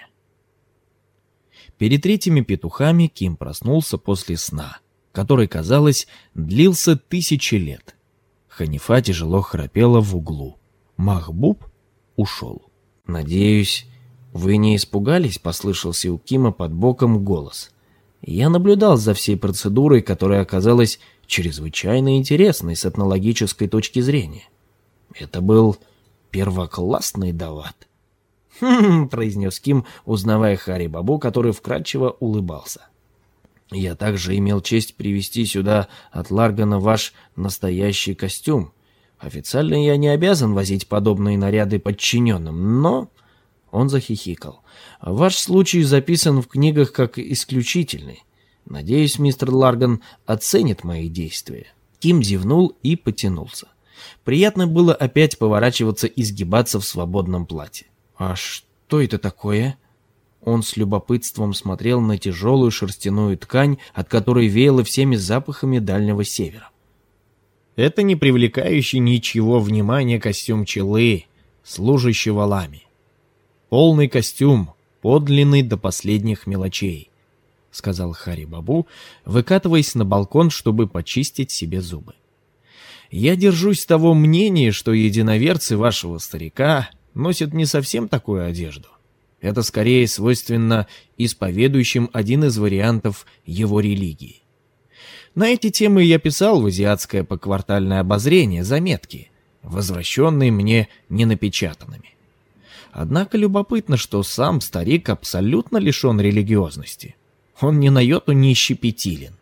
Перед третьими петухами Ким проснулся после сна, который, казалось, длился тысячи лет. Ханифа тяжело храпела в углу. Махбуб ушел. «Надеюсь, вы не испугались?» — послышался у Кима под боком голос. Я наблюдал за всей процедурой, которая оказалась чрезвычайно интересной с этнологической точки зрения. Это был первоклассный дават. «Хм-хм», — произнес Ким, узнавая Хари Бабу, который вкрадчиво улыбался. «Я также имел честь привезти сюда от Ларгана ваш настоящий костюм. Официально я не обязан возить подобные наряды подчиненным, но...» Он захихикал. «Ваш случай записан в книгах как исключительный. Надеюсь, мистер Ларган оценит мои действия». Ким зевнул и потянулся. Приятно было опять поворачиваться и сгибаться в свободном платье. «А что это такое?» Он с любопытством смотрел на тяжелую шерстяную ткань, от которой веяло всеми запахами Дальнего Севера. «Это не привлекающий ничего внимания костюм челы, служащего лами. Полный костюм, подлинный до последних мелочей», — сказал Хари Бабу, выкатываясь на балкон, чтобы почистить себе зубы. «Я держусь того мнения, что единоверцы вашего старика носят не совсем такую одежду. Это скорее свойственно исповедующим один из вариантов его религии. На эти темы я писал в азиатское поквартальное обозрение заметки, возвращенные мне ненапечатанными. Однако любопытно, что сам старик абсолютно лишен религиозности. Он ни на йоту не щепетилен».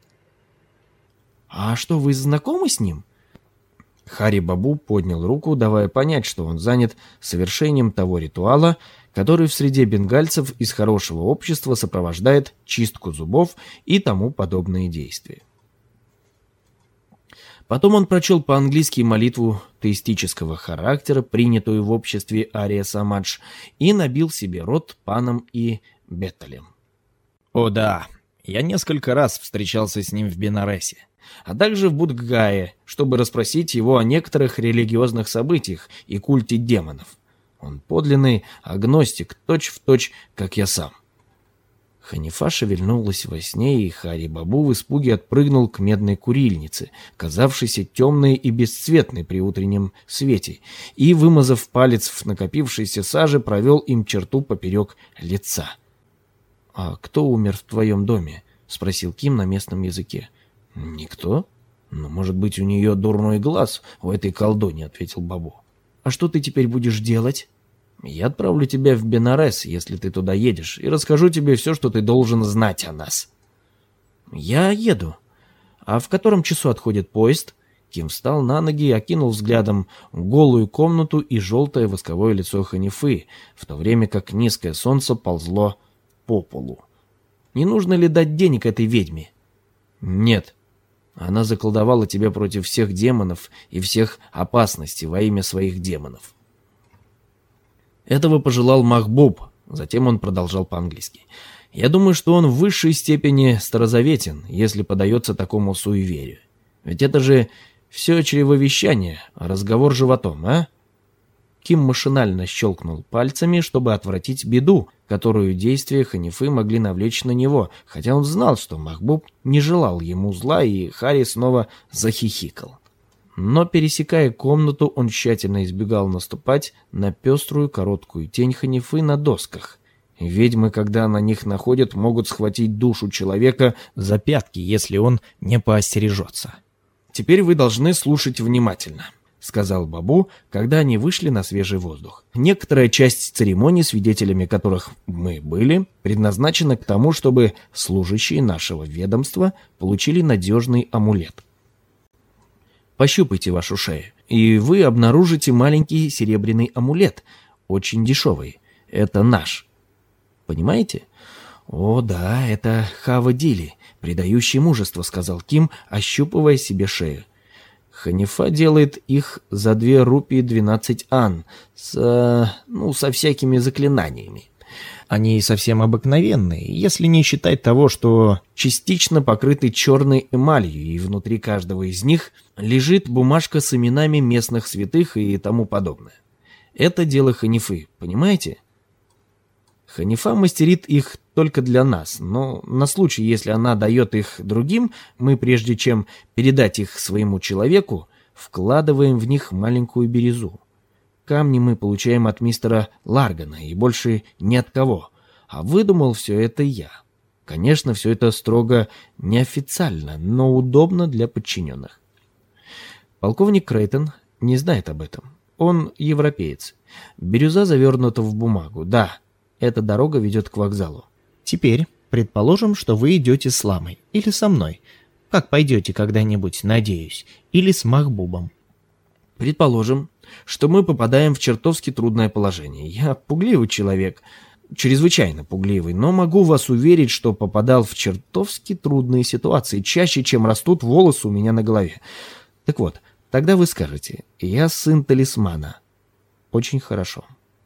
«А что, вы знакомы с ним?» Хари Бабу поднял руку, давая понять, что он занят совершением того ритуала, который в среде бенгальцев из хорошего общества сопровождает чистку зубов и тому подобные действия. Потом он прочел по-английски молитву теистического характера, принятую в обществе Ария Самадж, и набил себе рот паном и Беттелем. О да, я несколько раз встречался с ним в Бенаресе, а также в Будггае, чтобы расспросить его о некоторых религиозных событиях и культе демонов. Он подлинный агностик, точь-в-точь, как я сам. Ханифа шевельнулась во сне, и Хари-Бабу в испуге отпрыгнул к медной курильнице, казавшейся темной и бесцветной при утреннем свете, и, вымазав палец в накопившейся саже, провел им черту поперек лица. «А кто умер в твоем доме?» — спросил Ким на местном языке. «Никто? Ну, может быть, у нее дурной глаз у этой колдуньи», — ответил Бабу. «А что ты теперь будешь делать?» «Я отправлю тебя в Бенарес, если ты туда едешь, и расскажу тебе все, что ты должен знать о нас». «Я еду. А в котором часу отходит поезд?» Ким встал на ноги и окинул взглядом голую комнату и желтое восковое лицо Ханифы, в то время как низкое солнце ползло по полу. «Не нужно ли дать денег этой ведьме?» «Нет. Она заколдовала тебя против всех демонов и всех опасностей во имя своих демонов». Этого пожелал Махбуб, затем он продолжал по-английски. «Я думаю, что он в высшей степени старозаветен, если подается такому суеверию. Ведь это же все чревовещание, разговор животом, а?» Ким машинально щелкнул пальцами, чтобы отвратить беду, которую действия Ханифы могли навлечь на него, хотя он знал, что Махбуб не желал ему зла, и Хари снова захихикал. Но, пересекая комнату, он тщательно избегал наступать на пеструю короткую тень Ханифы на досках. Ведьмы, когда на них находят, могут схватить душу человека за пятки, если он не поостережется. «Теперь вы должны слушать внимательно», — сказал Бабу, когда они вышли на свежий воздух. «Некоторая часть церемоний, свидетелями которых мы были, предназначена к тому, чтобы служащие нашего ведомства получили надежный амулет. Пощупайте вашу шею, и вы обнаружите маленький серебряный амулет, очень дешевый. Это наш. Понимаете?» «О, да, это Хава-Дили, придающий мужество», — сказал Ким, ощупывая себе шею. «Ханифа делает их за две рупии двенадцать ан, с, ну, со всякими заклинаниями. Они совсем обыкновенные, если не считать того, что частично покрыты черной эмалью, и внутри каждого из них лежит бумажка с именами местных святых и тому подобное. Это дело Ханифы, понимаете? Ханифа мастерит их только для нас, но на случай, если она дает их другим, мы, прежде чем передать их своему человеку, вкладываем в них маленькую бирюзу. Камни мы получаем от мистера Ларгана и больше ни от кого. А выдумал все это я. Конечно, все это строго неофициально, но удобно для подчиненных. Полковник Крейтон не знает об этом. Он европеец. Бирюза завернута в бумагу. Да, эта дорога ведет к вокзалу. Теперь предположим, что вы идете с Ламой или со мной. Как пойдете когда-нибудь, надеюсь, или с Махбубом. Предположим, что мы попадаем в чертовски трудное положение. Я пугливый человек, чрезвычайно пугливый, но могу вас уверить, что попадал в чертовски трудные ситуации, чаще, чем растут волосы у меня на голове. Так вот, тогда вы скажете: «Я сын талисмана». Очень хорошо.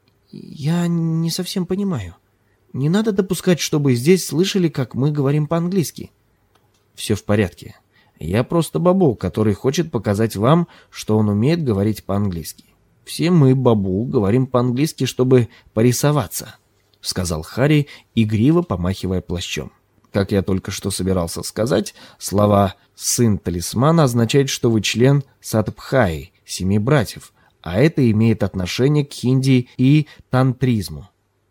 Я не совсем понимаю. Не надо допускать, чтобы здесь слышали, как мы говорим по-английски. Все в порядке. Я просто Бабу, который хочет показать вам, что он умеет говорить по-английски. Все мы, Бабу, говорим по-английски, чтобы порисоваться, — сказал Хари, игриво помахивая плащом. Как я только что собирался сказать, слова «сын талисмана» означает, что вы член Сатбхаи, семи братьев, а это имеет отношение к хинди и тантризму.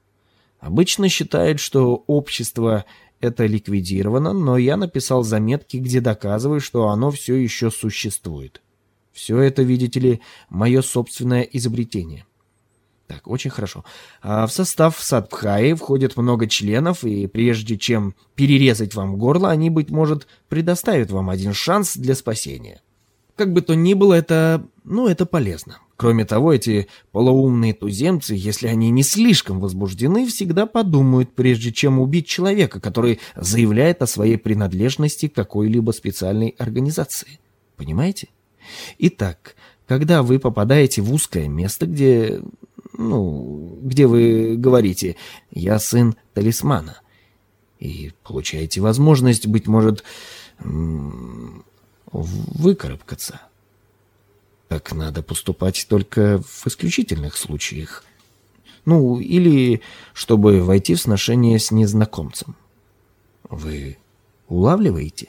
Обычно считают, что общество это ликвидировано, но я написал заметки, где доказываю, что оно все еще существует. Все это, видите ли, мое собственное изобретение. Так, очень хорошо. А в состав Сатбхаи входит много членов, и прежде чем перерезать вам горло, они, быть может, предоставят вам один шанс для спасения. Как бы то ни было, это, ну, это полезно. Кроме того, эти полоумные туземцы, если они не слишком возбуждены, всегда подумают, прежде чем убить человека, который заявляет о своей принадлежности к какой-либо специальной организации. Понимаете? Итак, когда вы попадаете в узкое место, где, ну, где вы говорите «я сын талисмана», и получаете возможность, быть может, выкарабкаться, так надо поступать только в исключительных случаях. Ну, или чтобы войти в сношение с незнакомцем. Вы улавливаете?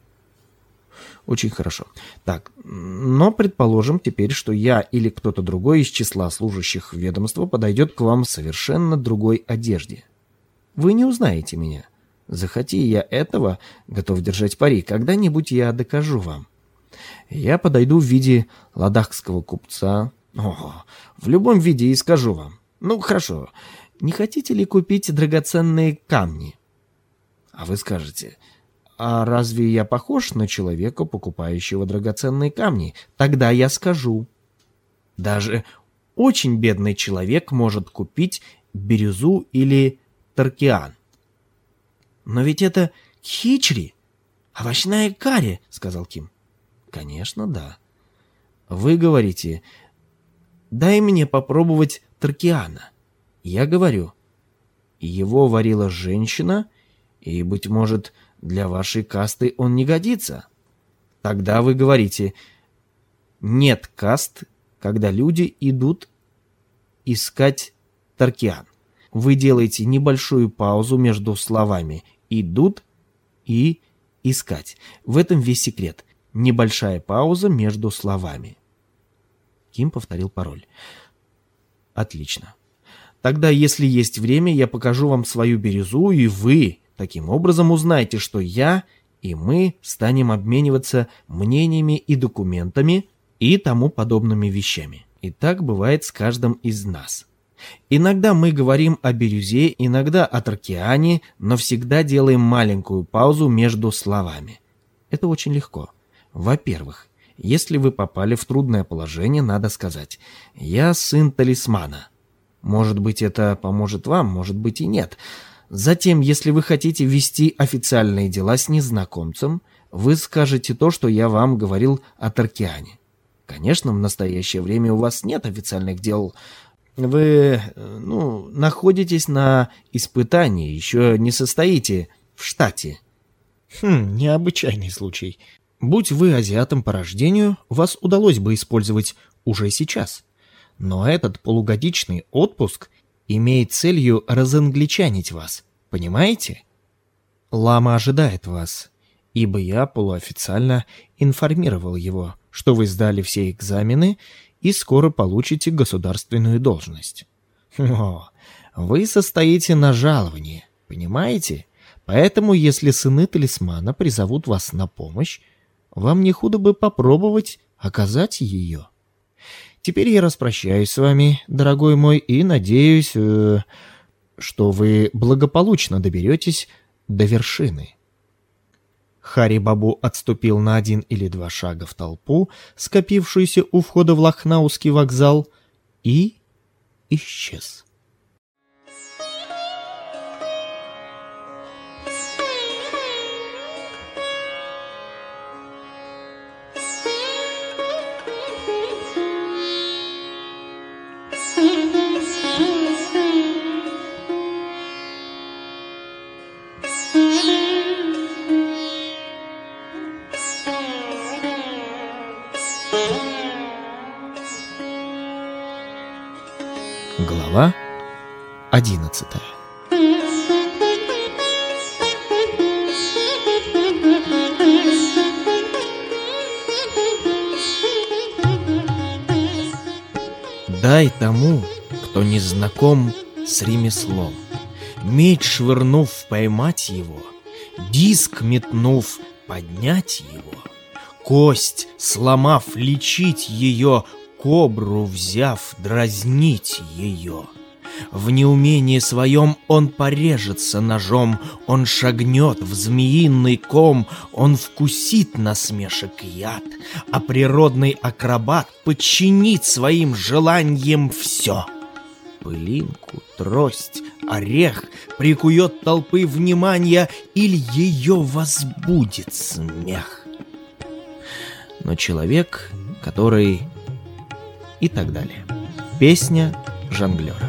Очень хорошо. Так, но предположим теперь, что я или кто-то другой из числа служащих ведомства подойдет к вам в совершенно другой одежде. Вы не узнаете меня. Захоти я этого, готов держать пари, когда-нибудь я докажу вам. Я подойду в виде ладахского купца, о, в любом виде, и скажу вам. Ну, хорошо, не хотите ли купить драгоценные камни? А вы скажете: а разве я похож на человека, покупающего драгоценные камни? Тогда я скажу. Даже очень бедный человек может купить бирюзу или таркиан. Но ведь это хичри, овощная карри, сказал Ким. Конечно, да. Вы говорите: дай мне попробовать таркиана. Я говорю: его варила женщина, и, быть может, для вашей касты он не годится. Тогда вы говорите: нет каст, когда люди идут искать таркиан. Вы делаете небольшую паузу между словами «идут» и «искать». В этом весь секрет. Небольшая пауза между словами. Ким повторил пароль. Отлично. Тогда, если есть время, я покажу вам свою бирюзу, и вы таким образом узнаете, что я и мы станем обмениваться мнениями и документами и тому подобными вещами. И так бывает с каждым из нас. Иногда мы говорим о бирюзе, иногда о таркиане, но всегда делаем маленькую паузу между словами. Это очень легко. Во-первых, если вы попали в трудное положение, надо сказать: «Я сын талисмана». Может быть, это поможет вам, может быть и нет. Затем, если вы хотите вести официальные дела с незнакомцем, вы скажете то, что я вам говорил о таркиане. Конечно, в настоящее время у вас нет официальных дел. Вы, ну, находитесь на испытании, еще не состоите в штате. Хм, необычайный случай. Будь вы азиатом по рождению, вас удалось бы использовать уже сейчас. Но этот полугодичный отпуск имеет целью разангличанить вас, понимаете? Лама ожидает вас, ибо я полуофициально информировал его, что вы сдали все экзамены и скоро получите государственную должность. О, вы состоите на жаловании, понимаете? Поэтому, если сыны талисмана призовут вас на помощь, вам не худо бы попробовать оказать ее. Теперь я распрощаюсь с вами, дорогой мой, и надеюсь, э, что вы благополучно доберетесь до вершины. Хари-Бабу отступил на один или два шага в толпу, скопившуюся у входа в Лахнауский вокзал, и исчез. Глава одиннадцатая. Дай тому, кто не знаком с ремеслом, меч швырнув, поймать его, диск метнув, поднять его, кость сломав, лечить ее, кобру взяв, дразнить ее. В неумении своем он порежется ножом, он шагнет в змеиный ком, он вкусит насмешек яд, а природный акробат подчинит своим желаниям все. Пылинку, трость, орех прикует толпы внимания, или ее возбудит смех. Но человек который... и так далее. Песня жонглера.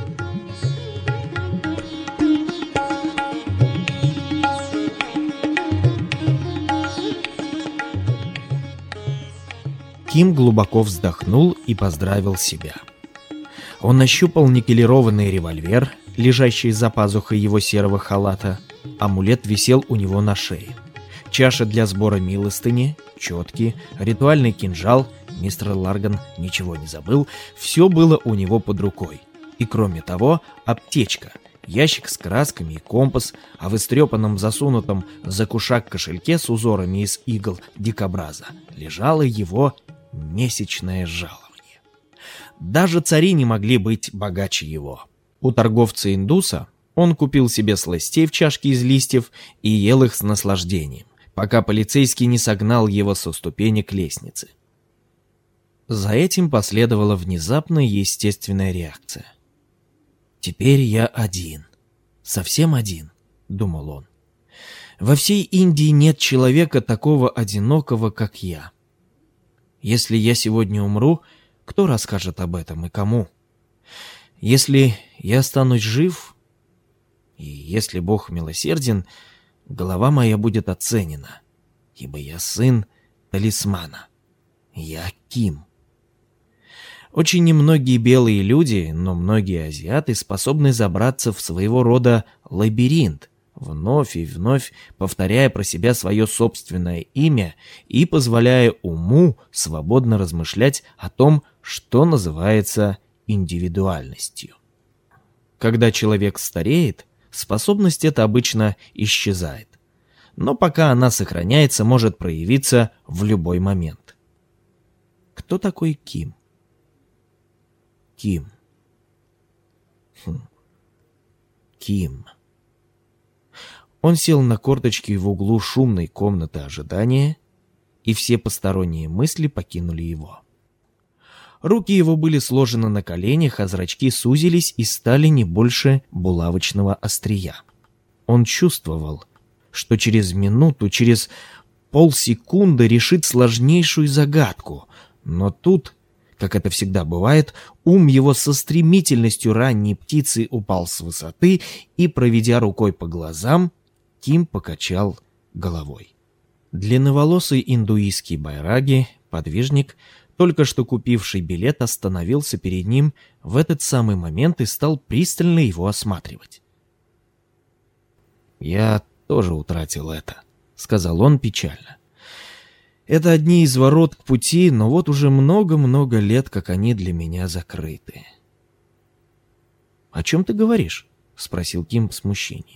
Ким глубоко вздохнул и поздравил себя. Он нащупал никелированный револьвер, лежащий за пазухой его серого халата. Амулет висел у него на шее. Чаша для сбора милостыни, четки, ритуальный кинжал, мистер Ларган ничего не забыл, все было у него под рукой. И кроме того, аптечка, ящик с красками и компас, а в истрепанном засунутом за кушак кошельке с узорами из игл дикобраза лежало его месячное жалование. Даже цари не могли быть богаче его. У торговца-индуса он купил себе сластей в чашке из листьев и ел их с наслаждением, пока полицейский не согнал его со ступенек лестницы. За этим последовала внезапная естественная реакция. «Теперь я один, совсем один», — думал он. «Во всей Индии нет человека такого одинокого, как я. Если я сегодня умру, кто расскажет об этом и кому? Если я останусь жив, и если Бог милосерден, голова моя будет оценена, ибо я сын талисмана. Я Ким». Очень немногие белые люди, но многие азиаты способны забраться в своего рода лабиринт, вновь и вновь повторяя про себя свое собственное имя и позволяя уму свободно размышлять о том, что называется индивидуальностью. Когда человек стареет, способность эта обычно исчезает, но пока она сохраняется, может проявиться в любой момент. Кто такой Ким? Ким. Хм. Ким. Он сел на корточки в углу шумной комнаты ожидания, и все посторонние мысли покинули его. Руки его были сложены на коленях, а зрачки сузились и стали не больше булавочного острия. Он чувствовал, что через минуту, через полсекунды решит сложнейшую загадку, но тут, как это всегда бывает, ум его со стремительностью ранней птицы упал с высоты и, проведя рукой по глазам, Ким покачал головой. Длинноволосый индуистский байраги, подвижник, только что купивший билет, остановился перед ним в этот самый момент и стал пристально его осматривать. «Я тоже утратил это», — сказал он печально. «Это одни из ворот к пути, но вот уже много-много лет, как они для меня закрыты». «О чем ты говоришь?» — спросил Ким в смущении.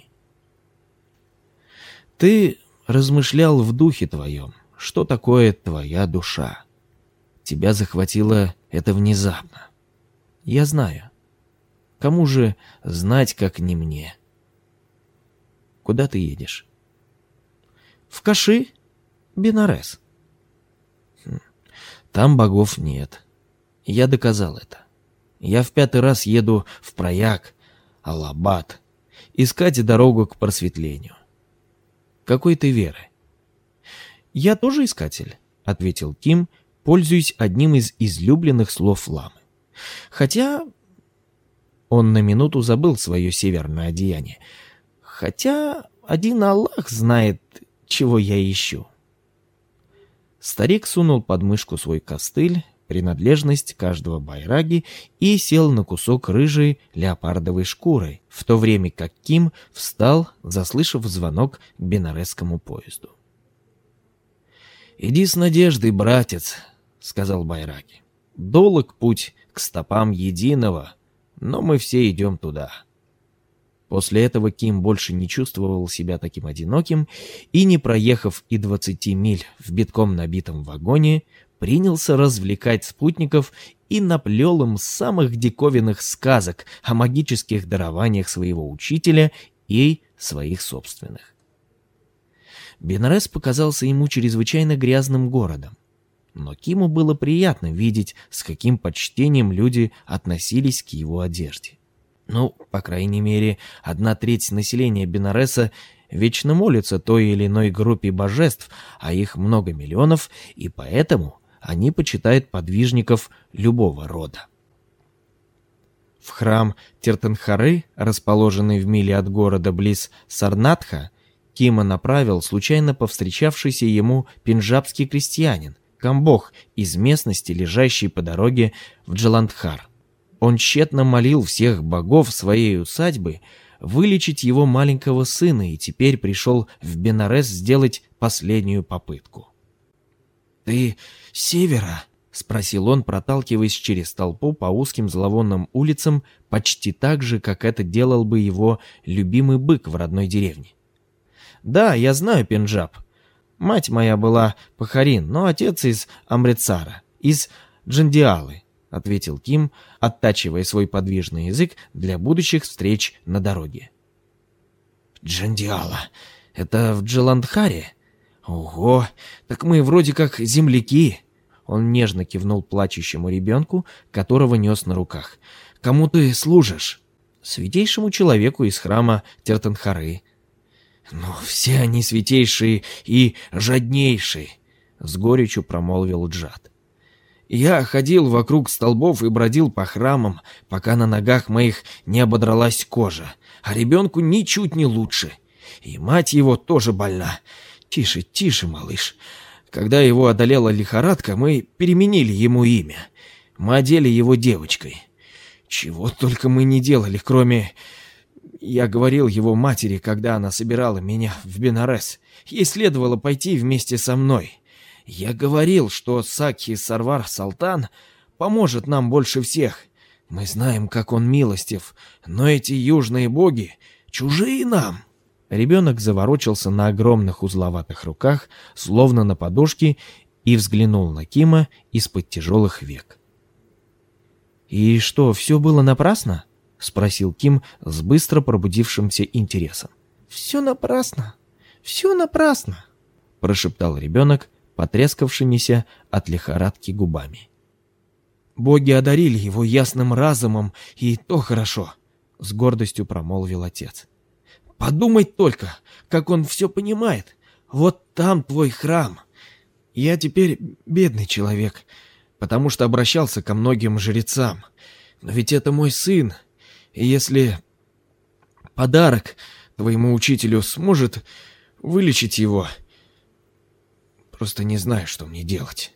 «Ты размышлял в духе твоем, что такое твоя душа. Тебя захватило это внезапно. Я знаю. Кому же знать, как не мне? Куда ты едешь?» «В Каши, Бенарес». Хм. «Там богов нет. Я доказал это. Я в пятый раз еду в Праяг, Аллабад, искать дорогу к просветлению. Какой ты веры?» «Я тоже искатель», — ответил Ким, пользуясь одним из излюбленных слов ламы. «Хотя...» Он на минуту забыл свое северное одеяние. «Хотя один Аллах знает, чего я ищу». Старик сунул под мышку свой костыль, принадлежность каждого байраги, и сел на кусок рыжей леопардовой шкуры, в то время как Ким встал, заслышав звонок к бенаресскому поезду. «Иди с надеждой, братец», — сказал байраги. «Долог путь к стопам единого, но мы все идем туда». После этого Ким больше не чувствовал себя таким одиноким и, не проехав и двадцати миль в битком набитом вагоне, принялся развлекать спутников и наплел им самых диковинных сказок о магических дарованиях своего учителя и своих собственных. Бенарес показался ему чрезвычайно грязным городом, но Киму было приятно видеть, с каким почтением люди относились к его одежде. Ну, по крайней мере, одна треть населения Бенареса вечно молится той или иной группе божеств, а их много миллионов, и поэтому Они почитают подвижников любого рода. В храм Тиртанхары, расположенный в миле от города близ Сарнатха, Кима направил случайно повстречавшийся ему пенджабский крестьянин, камбох из местности, лежащей по дороге в Джаландхар. Он тщетно молил всех богов своей усадьбы вылечить его маленького сына и теперь пришел в Бенарес сделать последнюю попытку. «Ты с севера?» — спросил он, проталкиваясь через толпу по узким зловонным улицам почти так же, как это делал бы его любимый бык в родной деревне. «Да, я знаю Пенджаб. Мать моя была Пахарин, но отец из Амритсара, из Джандиалы», — ответил Ким, оттачивая свой подвижный язык для будущих встреч на дороге. «Джандиала? Это в Джаландхаре? Ого, так мы вроде как земляки». Он нежно кивнул плачущему ребенку, которого нес на руках. «Кому ты служишь?» «Святейшему человеку из храма Тиртанхары». «Ну, все они святейшие и жаднейшие», — с горечью промолвил Джад. «Я ходил вокруг столбов и бродил по храмам, пока на ногах моих не ободралась кожа, а ребенку ничуть не лучше. И мать его тоже больна. Тише, тише, малыш. Когда его одолела лихорадка, мы переменили ему имя. Мы одели его девочкой. Чего только мы не делали, кроме... Я говорил его матери, когда она собирала меня в Бенарес. Ей следовало пойти вместе со мной. Я говорил, что Сакхи Сарвар Салтан поможет нам больше всех. Мы знаем, как он милостив, но эти южные боги чужие нам». Ребенок заворочился на огромных узловатых руках, словно на подушке, и взглянул на Кима из-под тяжелых век. «И что, все было напрасно?» — спросил Ким с быстро пробудившимся интересом. «Все напрасно, все напрасно», — прошептал ребенок, потрескавшимися от лихорадки губами. «Боги одарили его ясным разумом, и то хорошо», — с гордостью промолвил отец. «Подумай только, как он все понимает. Вот там твой храм. Я теперь бедный человек, потому что обращался ко многим жрецам. Но ведь это мой сын. И если подарок твоему учителю сможет вылечить его, просто не знаю, что мне делать».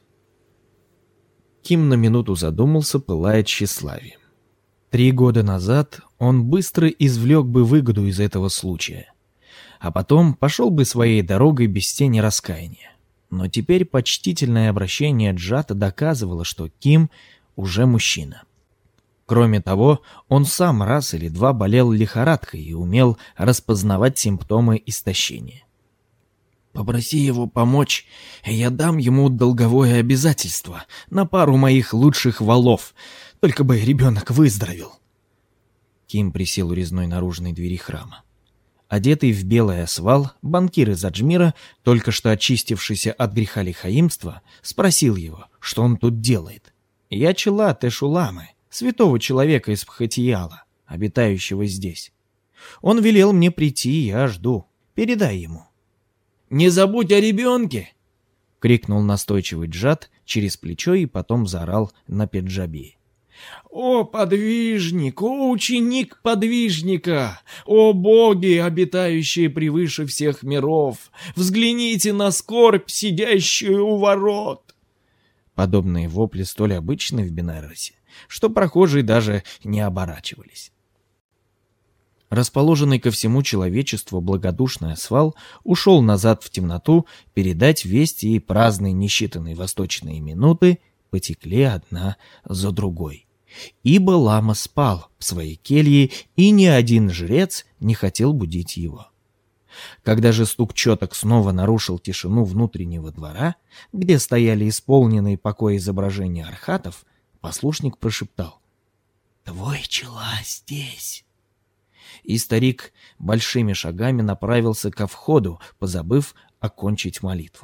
Ким на минуту задумался, пылая тщеславием. Три года назад он быстро извлек бы выгоду из этого случая, а потом пошел бы своей дорогой без тени раскаяния. Но теперь почтительное обращение Джата доказывало, что Ким уже мужчина. Кроме того, он сам раз или два болел лихорадкой и умел распознавать симптомы истощения. «Попроси его помочь, и я дам ему долговое обязательство на пару моих лучших валов, только бы ребенок выздоровел». Ким присел у резной наружной двери храма. Одетый в белый освал, банкир из Аджмира, только что очистившийся от греха лихаимства, спросил его, что он тут делает. «Я чела Тешуламы, святого человека из Пхатияла, обитающего здесь. Он велел мне прийти, я жду. Передай ему». «Не забудь о ребенке!» — крикнул настойчивый Джат через плечо и потом заорал на пенджаби. «О, подвижник! О, ученик подвижника! О, боги, обитающие превыше всех миров! Взгляните на скорбь, сидящую у ворот!» Подобные вопли столь обычны в Бенарасе, что прохожие даже не оборачивались. Расположенный ко всему человечеству благодушный освал ушел назад в темноту передать вести, и праздные несчитанные восточные минуты потекли одна за другой. Ибо лама спал в своей келье, и ни один жрец не хотел будить его. Когда же стук четок снова нарушил тишину внутреннего двора, где стояли исполненные покоя изображения архатов, послушник прошептал: «Твой чела здесь». И старик большими шагами направился ко входу, позабыв окончить молитву.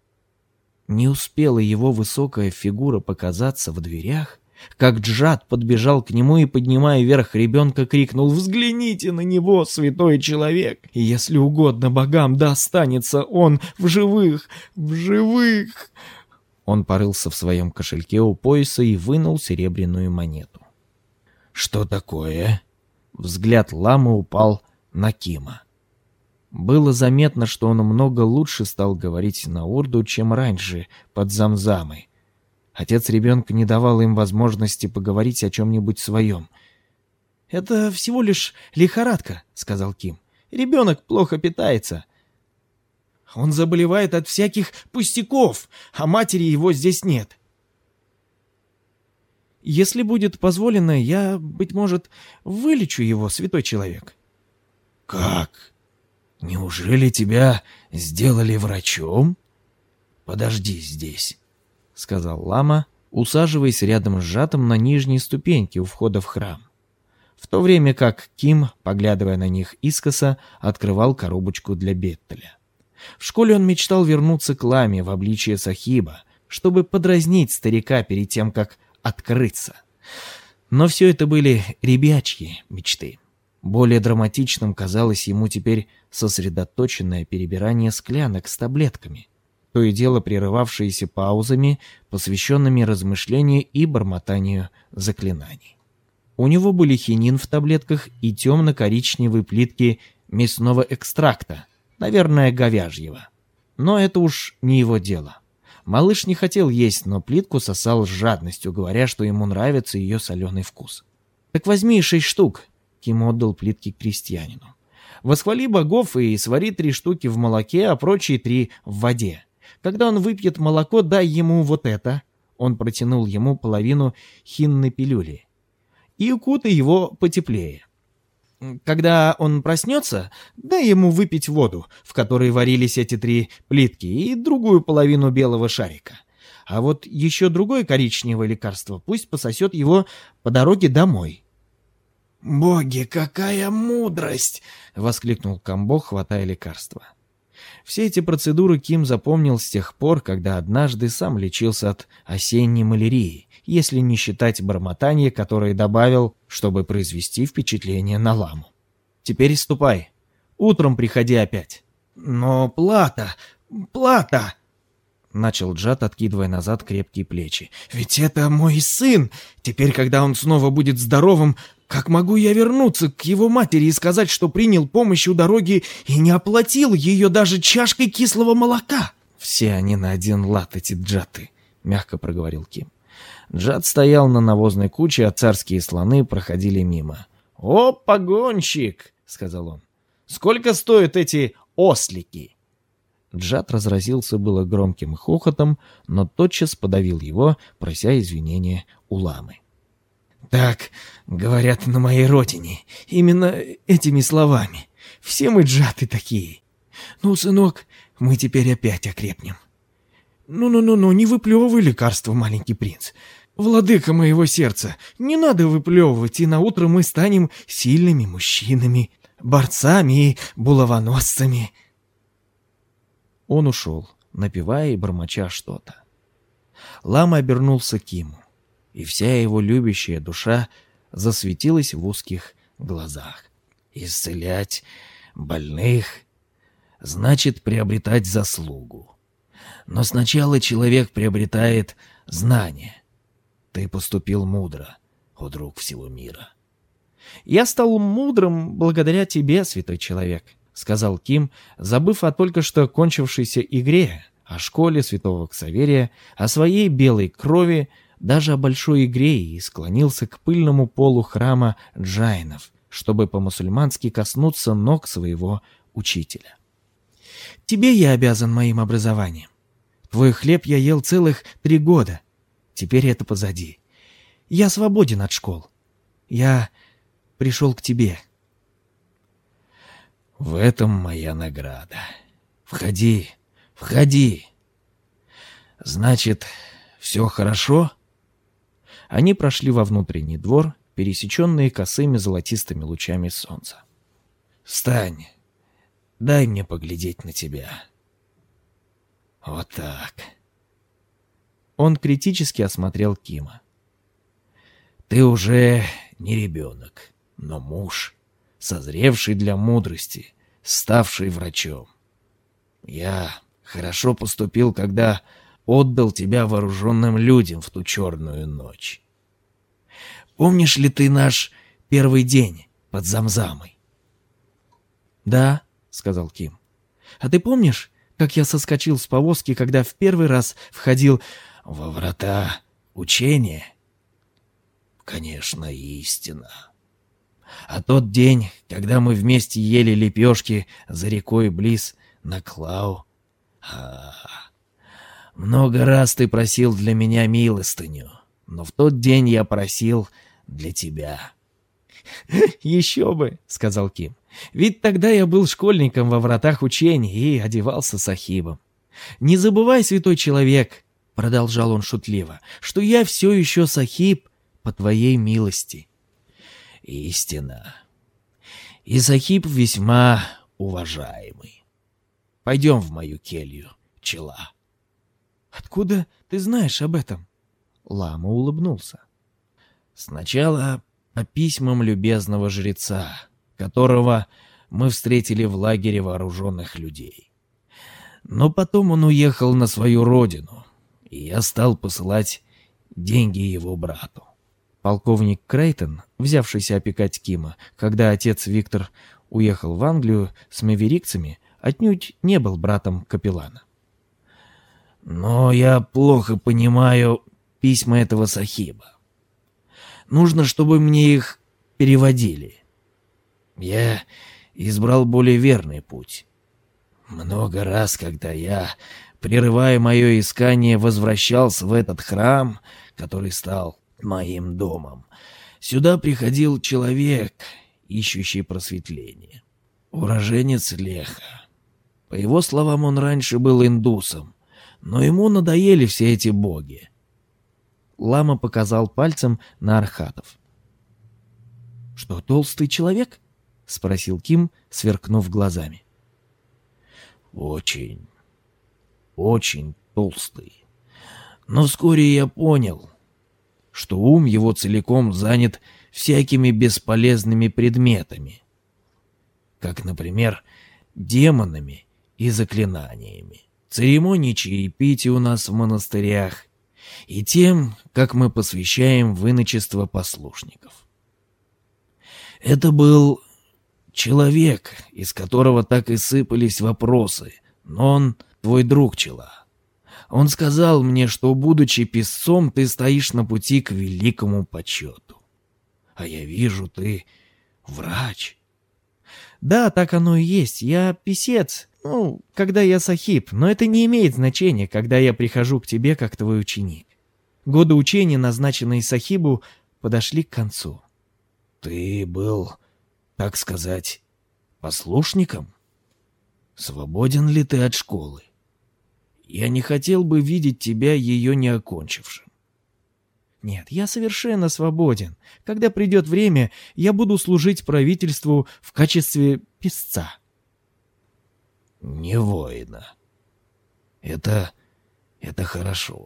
Не успела его высокая фигура показаться в дверях, как Джат подбежал к нему и, поднимая вверх ребенка, крикнул: «Взгляните на него, святой человек! И если угодно богам, да останется он в живых, в живых!» Он порылся в своем кошельке у пояса и вынул серебряную монету. «Что такое?» Взгляд ламы упал на Кима. Было заметно, что он много лучше стал говорить на урду, чем раньше, под замзамой. Отец ребенка не давал им возможности поговорить о чем-нибудь своем. «Это всего лишь лихорадка», — сказал Ким. «Ребенок плохо питается. Он заболевает от всяких пустяков, а матери его здесь нет. Если будет позволено, я, быть может, вылечу его, святой человек». «Как? Неужели тебя сделали врачом? Подожди здесь», — сказал лама, усаживаясь рядом с Джатом на нижней ступеньке у входа в храм, в то время как Ким, поглядывая на них искоса, открывал коробочку для Беттеля. В школе он мечтал вернуться к ламе в обличье сахиба, чтобы подразнить старика перед тем, как открыться. Но все это были ребячьи мечты. Более драматичным казалось ему теперь сосредоточенное перебирание склянок с таблетками, то и дело прерывавшиеся паузами, посвященными размышлению и бормотанию заклинаний. У него были хинин в таблетках и темно-коричневые плитки мясного экстракта, наверное, говяжьего. Но это уж не его дело. Малыш не хотел есть, но плитку сосал с жадностью, говоря, что ему нравится ее соленый вкус. «Так возьми шесть штук», — Ким отдал плитки крестьянину. «Восхвали богов и свари три штуки в молоке, а прочие три в воде. Когда он выпьет молоко, дай ему вот это». Он протянул ему половину хинной пилюли. «И укутай его потеплее. Когда он проснется, дай ему выпить воду, в которой варились эти три плитки, и другую половину белого шарика. А вот еще другое коричневое лекарство пусть пососет его по дороге домой». «Боги, какая мудрость!» — воскликнул Камбо, хватая лекарство. Все эти процедуры Ким запомнил с тех пор, когда однажды сам лечился от осенней малярии, если не считать бормотание, которое добавил, чтобы произвести впечатление на ламу. «Теперь ступай. Утром приходи опять». «Но плата, плата!» — начал Джат, откидывая назад крепкие плечи. «Ведь это мой сын! Теперь, когда он снова будет здоровым, как могу я вернуться к его матери и сказать, что принял помощь у дороги и не оплатил ее даже чашкой кислого молока?» «Все они на один лад, эти джаты», — мягко проговорил Ким. Джат стоял на навозной куче, а царские слоны проходили мимо. «О, погонщик!» — сказал он. «Сколько стоят эти ослики?» Джат разразился было громким хохотом, но тотчас подавил его, прося извинения у ламы. «Так говорят на моей родине, именно этими словами. Все мы джаты такие. Ну, сынок, мы теперь опять окрепнем. Ну-ну-ну-ну, не выплевывай лекарство, маленький принц. Владыка моего сердца, не надо выплевывать, и наутро мы станем сильными мужчинами, борцами и булавоносцами». Он ушел, напевая и бормоча что-то. Лама обернулся к Киму, и вся его любящая душа засветилась в узких глазах. «Исцелять больных значит приобретать заслугу. Но сначала человек приобретает знания. Ты поступил мудро, о друг всего мира». «Я стал мудрым благодаря тебе, святой человек», — сказал Ким, забыв о только что кончившейся игре, о школе святого Ксаверия, о своей белой крови, даже о большой игре, и склонился к пыльному полу храма джайнов, чтобы по-мусульмански коснуться ног своего учителя. «Тебе я обязан моим образованием. Твой хлеб я ел целых три года. Теперь это позади. Я свободен от школ. Я пришел к тебе». «В этом моя награда. Входи, входи. Значит, все хорошо?» Они прошли во внутренний двор, пересеченные косыми золотистыми лучами солнца. «Встань, дай мне поглядеть на тебя. Вот так». Он критически осмотрел Кима. «Ты уже не ребенок, но муж, созревший для мудрости, ставший врачом. Я хорошо поступил, когда отдал тебя вооруженным людям в ту черную ночь. Помнишь ли ты наш первый день под Замзамой?» «Да», — сказал Ким. «А ты помнишь, как я соскочил с повозки, когда в первый раз входил во врата учения?» «Конечно, истина. А тот день, когда мы вместе ели лепешки за рекой близ Наклау? А, много раз ты просил для меня милостыню, но в тот день я просил для тебя». «Еще бы», — сказал Ким. «Ведь тогда я был школьником во вратах учений и одевался сахибом. Не забывай, святой человек, — продолжал он шутливо, — что я все еще сахиб по твоей милости». «Истина. И сахиб весьма уважаемый. Пойдем в мою келью, чела». «Откуда ты знаешь об этом?» Лама улыбнулся. «Сначала по письмам любезного жреца, которого мы встретили в лагере вооруженных людей. Но потом он уехал на свою родину, и я стал посылать деньги его брату». Полковник Крейтон, взявшийся опекать Кима, когда отец Виктор уехал в Англию с маверикцами, отнюдь не был братом капеллана. «Но я плохо понимаю письма этого сахиба. Нужно, чтобы мне их переводили. Я избрал более верный путь. Много раз, когда я, прерывая мое искание, возвращался в этот храм, который стал моим домом, сюда приходил человек, ищущий просветление. Уроженец Леха. По его словам, он раньше был индусом, но ему надоели все эти боги». Лама показал пальцем на архатов. «Что, толстый человек?» — спросил Ким, сверкнув глазами. «Очень, очень толстый. Но вскоре я понял, что ум его целиком занят всякими бесполезными предметами, как, например, демонами и заклинаниями, церемонии чаепития у нас в монастырях и тем, как мы посвящаем в иночество послушников. Это был человек, из которого так и сыпались вопросы, но он твой друг, чела. Он сказал мне, что, будучи писцом, ты стоишь на пути к великому почету. А я вижу, ты врач». «Да, так оно и есть. Я писец. Ну, когда я сахиб, но это не имеет значения, когда я прихожу к тебе как твой ученик. Годы учения, назначенные сахибу, подошли к концу». «Ты был, так сказать, послушником? Свободен ли ты от школы? Я не хотел бы видеть тебя ее не окончившим». «Нет, я совершенно свободен. Когда придет время, я буду служить правительству в качестве писца». «Не воина. Это... это хорошо».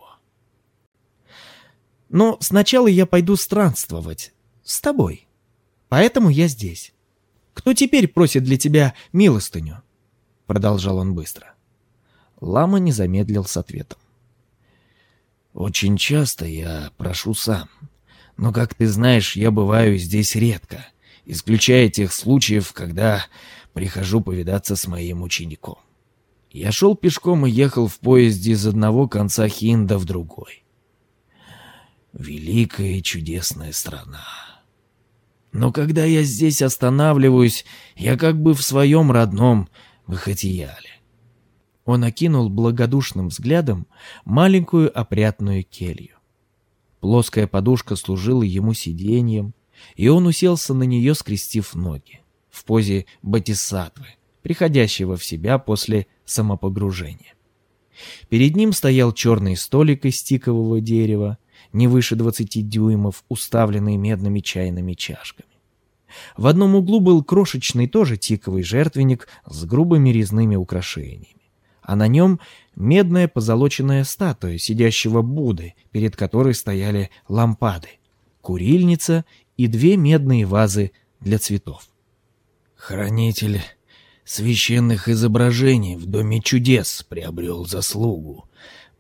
«Но сначала я пойду странствовать. С тобой. Поэтому я здесь. Кто теперь просит для тебя милостыню?» Продолжал он быстро. Лама не замедлил с ответом. «Очень часто я прошу сам. Но, как ты знаешь, я бываю здесь редко, исключая тех случаев, когда прихожу повидаться с моим учеником. Я шел пешком и ехал в поезде из одного конца Хинда в другой. Великая и чудесная страна. Но когда я здесь останавливаюсь, я как бы в своем родном Бхатияле». Он окинул благодушным взглядом маленькую опрятную келью. Плоская подушка служила ему сиденьем, и он уселся на нее, скрестив ноги, в позе бодхисаттвы, приходящего в себя после самопогружения. Перед ним стоял черный столик из тикового дерева, не выше двадцати дюймов, уставленный медными чайными чашками. В одном углу был крошечный тоже тиковый жертвенник с грубыми резными украшениями, а на нем медная позолоченная статуя сидящего Будды, перед которой стояли лампады, курильница и две медные вазы для цветов. «Хранитель священных изображений в Доме чудес приобрел заслугу,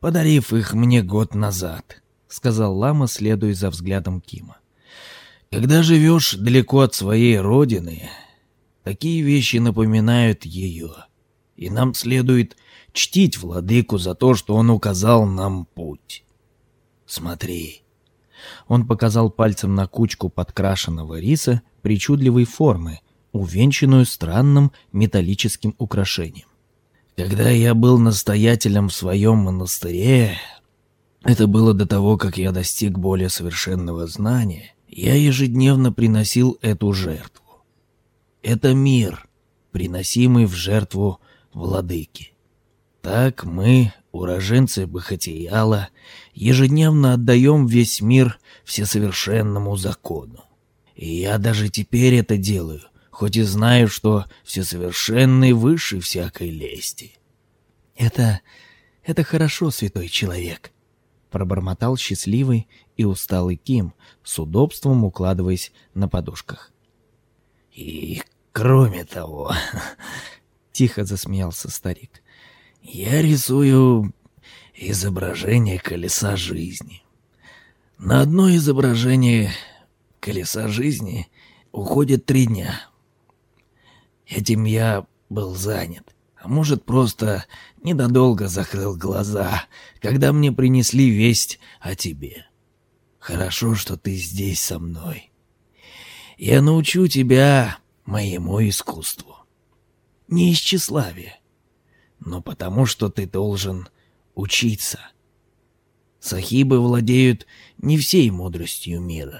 подарив их мне год назад», — сказал лама, следуя за взглядом Кима. «Когда живешь далеко от своей родины, такие вещи напоминают ее, и нам следует чтить владыку за то, что он указал нам путь. Смотри». Он показал пальцем на кучку подкрашенного риса причудливой формы, увенчанную странным металлическим украшением. «Когда я был настоятелем в своем монастыре, это было до того, как я достиг более совершенного знания, я ежедневно приносил эту жертву. Это мир, приносимый в жертву владыке. Так мы, уроженцы Бахатияла, ежедневно отдаем весь мир всесовершенному закону. И я даже теперь это делаю, хоть и знаю, что всесовершенный выше всякой лести». «Это... это хорошо, святой человек», — пробормотал счастливый и усталый Ким, с удобством укладываясь на подушках. «И кроме того...» — тихо засмеялся старик. «Я рисую изображение колеса жизни. На одно изображение колеса жизни уходит три дня. Этим я был занят, а может, просто недолго закрыл глаза, когда мне принесли весть о тебе. Хорошо, что ты здесь со мной. Я научу тебя моему искусству. Не из тщеславия, но потому, что ты должен учиться. Сахибы владеют не всей мудростью мира».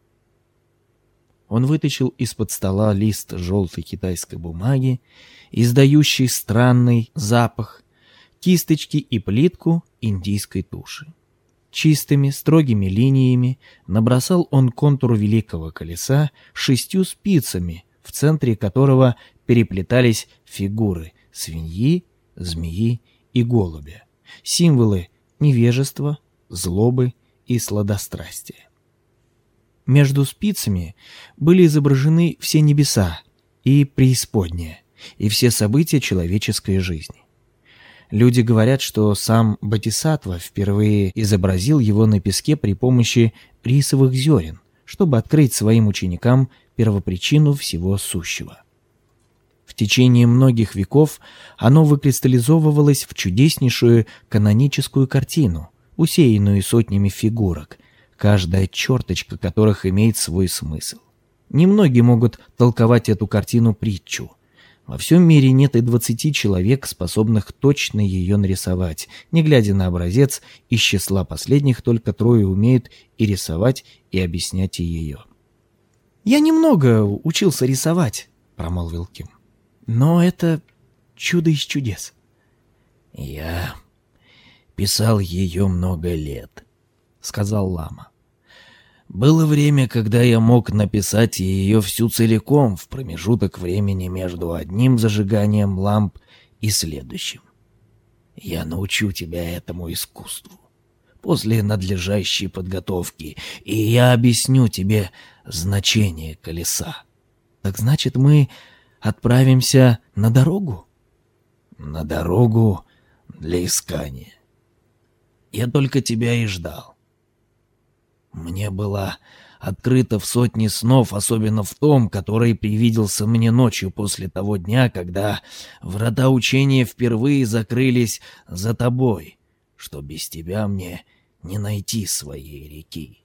Он вытащил из-под стола лист желтой китайской бумаги, издающий странный запах, кисточки и плитку индийской туши. Чистыми, строгими линиями набросал он контур великого колеса шестью спицами, в центре которого переплетались фигуры свиньи, змеи и голубя, символы невежества, злобы и сладострастия. Между спицами были изображены все небеса и преисподняя, и все события человеческой жизни. Люди говорят, что сам Бодхисаттва впервые изобразил его на песке при помощи рисовых зерен, чтобы открыть своим ученикам первопричину всего сущего. В течение многих веков оно выкристаллизовывалось в чудеснейшую каноническую картину, усеянную сотнями фигурок, каждая черточка которых имеет свой смысл. Немногие могут толковать эту картину-притчу. Во всем мире нет и двадцати человек, способных точно ее нарисовать. Не глядя на образец, из числа последних только трое умеют и рисовать, и объяснять ее. «Я немного учился рисовать», — промолвил Ким. «Но это чудо из чудес». «Я писал ее много лет», — сказал лама. «Было время, когда я мог написать ее всю целиком в промежуток времени между одним зажиганием ламп и следующим. Я научу тебя этому искусству после надлежащей подготовки, и я объясню тебе значение колеса». «Так значит, мы отправимся на дорогу?» «На дорогу для искания. Я только тебя и ждал. Мне было открыто в сотне снов, особенно в том, который привиделся мне ночью после того дня, когда врата учения впервые закрылись за тобой, что без тебя мне не найти своей реки.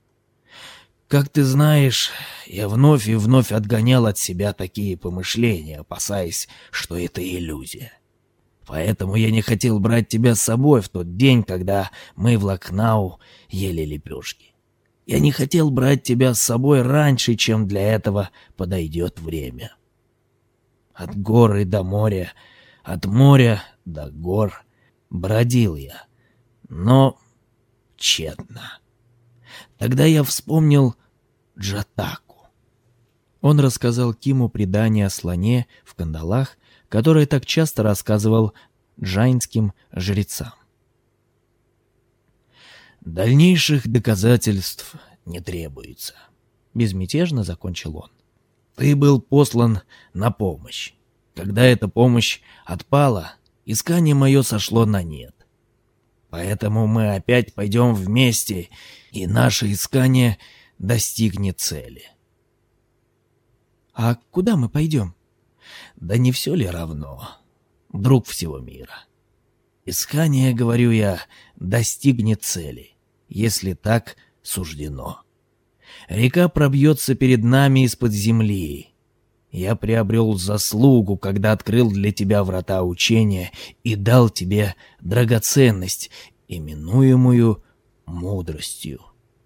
Как ты знаешь, я вновь и вновь отгонял от себя такие помышления, опасаясь, что это иллюзия. Поэтому я не хотел брать тебя с собой в тот день, когда мы в Лакхнау ели лепешки. Я не хотел брать тебя с собой раньше, чем для этого подойдет время. От горы до моря, от моря до гор бродил я, но тщетно. Тогда я вспомнил Джатаку. Он рассказал Киму предание о слоне в кандалах, которое так часто рассказывал джайнским жрецам. «Дальнейших доказательств не требуется», — безмятежно закончил он. «Ты был послан на помощь. Когда эта помощь отпала, искание мое сошло на нет. Поэтому мы опять пойдем вместе, и наше искание достигнет цели. А куда мы пойдем? Да не все ли равно, друг всего мира? Искание, говорю я, достигнет цели, если так суждено. Река пробьется перед нами из-под земли. Я приобрел заслугу, когда открыл для тебя врата учения и дал тебе драгоценность, именуемую мудростью.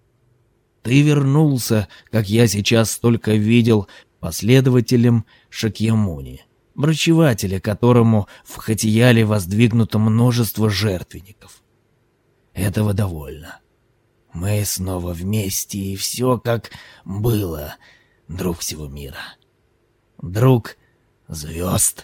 Ты вернулся, как я сейчас только видел, последователем Шакьямуни, врачевателя, которому в Хатияле воздвигнуто множество жертвенников. Этого довольно. Мы снова вместе, и все как было, друг всего мира. Друг звезд.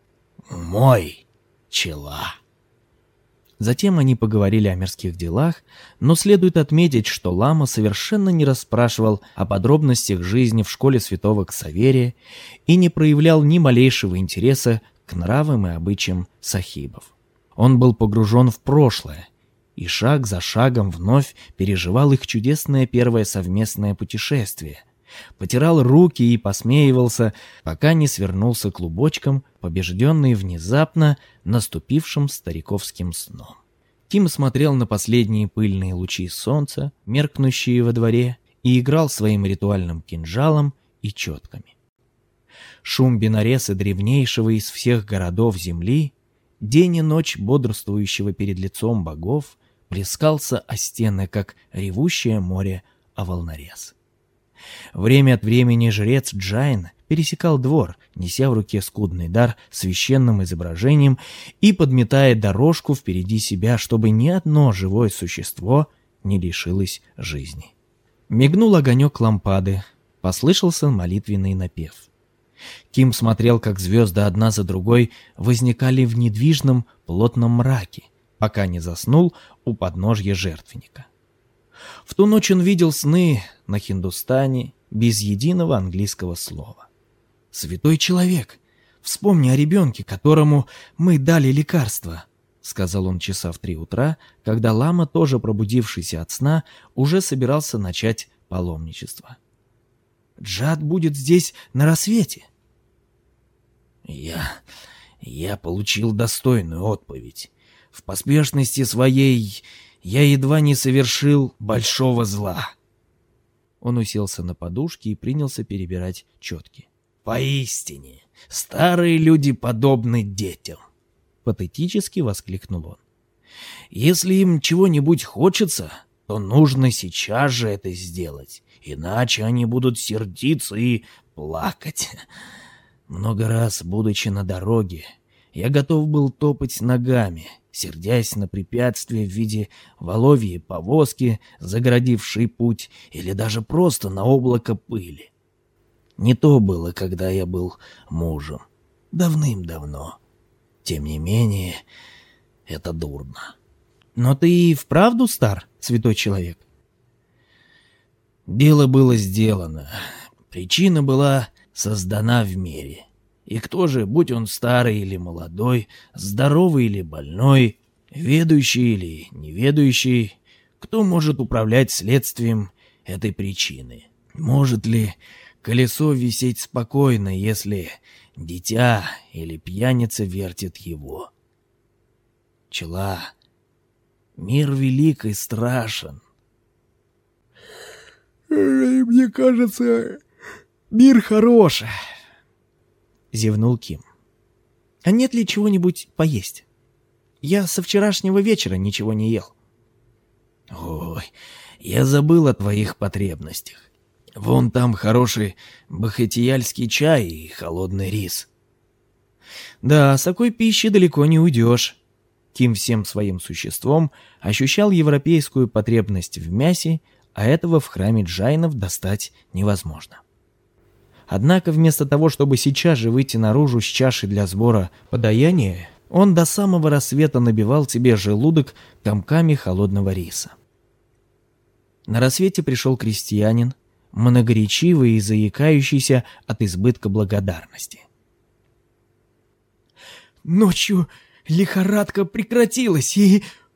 Мой Чела. Затем они поговорили о мирских делах, но следует отметить, что лама совершенно не расспрашивал о подробностях жизни в школе святого Ксаверия и не проявлял ни малейшего интереса к нравам и обычаям сахибов. Он был погружен в прошлое и шаг за шагом вновь переживал их чудесное первое совместное путешествие, потирал руки и посмеивался, пока не свернулся клубочком, побежденный внезапно наступившим стариковским сном. Ким смотрел на последние пыльные лучи солнца, меркнущие во дворе, и играл своим ритуальным кинжалом и четками. Шум бинареза древнейшего из всех городов земли, день и ночь бодрствующего перед лицом богов, плескался о стены, как ревущее море о волнорез. Время от времени жрец Джайн пересекал двор, неся в руке скудный дар священным изображением и подметая дорожку впереди себя, чтобы ни одно живое существо не лишилось жизни. Мигнул огонек лампады, послышался молитвенный напев. Ким смотрел, как звезды одна за другой возникали в недвижном плотном мраке, пока не заснул у подножья жертвенника. В ту ночь он видел сны на хиндустане без единого английского слова. «Святой человек, вспомни о ребенке, которому мы дали лекарство», — сказал он часа в три утра, когда лама, тоже пробудившийся от сна, уже собирался начать паломничество. «Джад будет здесь на рассвете». «Я... я получил достойную отповедь. В поспешности своей я едва не совершил большого зла». Он уселся на подушке и принялся перебирать четки. «Поистине, старые люди подобны детям», — патетически воскликнул он. «Если им чего-нибудь хочется, то нужно сейчас же это сделать, иначе они будут сердиться и плакать. Много раз, будучи на дороге, я готов был топать ногами, сердясь на препятствия в виде воловьей повозки, загородившей путь, или даже просто на облако пыли. Не то было, когда я был мужем. Давным-давно. Тем не менее, это дурно. Но ты и вправду стар, святой человек? Дело было сделано. Причина была создана в мире. И кто же, будь он старый или молодой, здоровый или больной, ведущий или неведающий, кто может управлять следствием этой причины? Может ли колесо висеть спокойно, если дитя или пьяница вертит его? Чела, мир велик и страшен. «Мне кажется, мир хороший», — зевнул Ким. «А нет ли чего-нибудь поесть? Я со вчерашнего вечера ничего не ел». «Ой, я забыл о твоих потребностях. Вон там хороший бахатияльский чай и холодный рис». «Да, с такой пищи далеко не уйдешь». Ким всем своим существом ощущал европейскую потребность в мясе, а этого в храме джайнов достать невозможно. Однако вместо того, чтобы сейчас же выйти наружу с чашей для сбора подаяния, он до самого рассвета набивал себе желудок комками холодного риса. На рассвете пришел крестьянин, многоречивый и заикающийся от избытка благодарности. «Ночью лихорадка прекратилась, и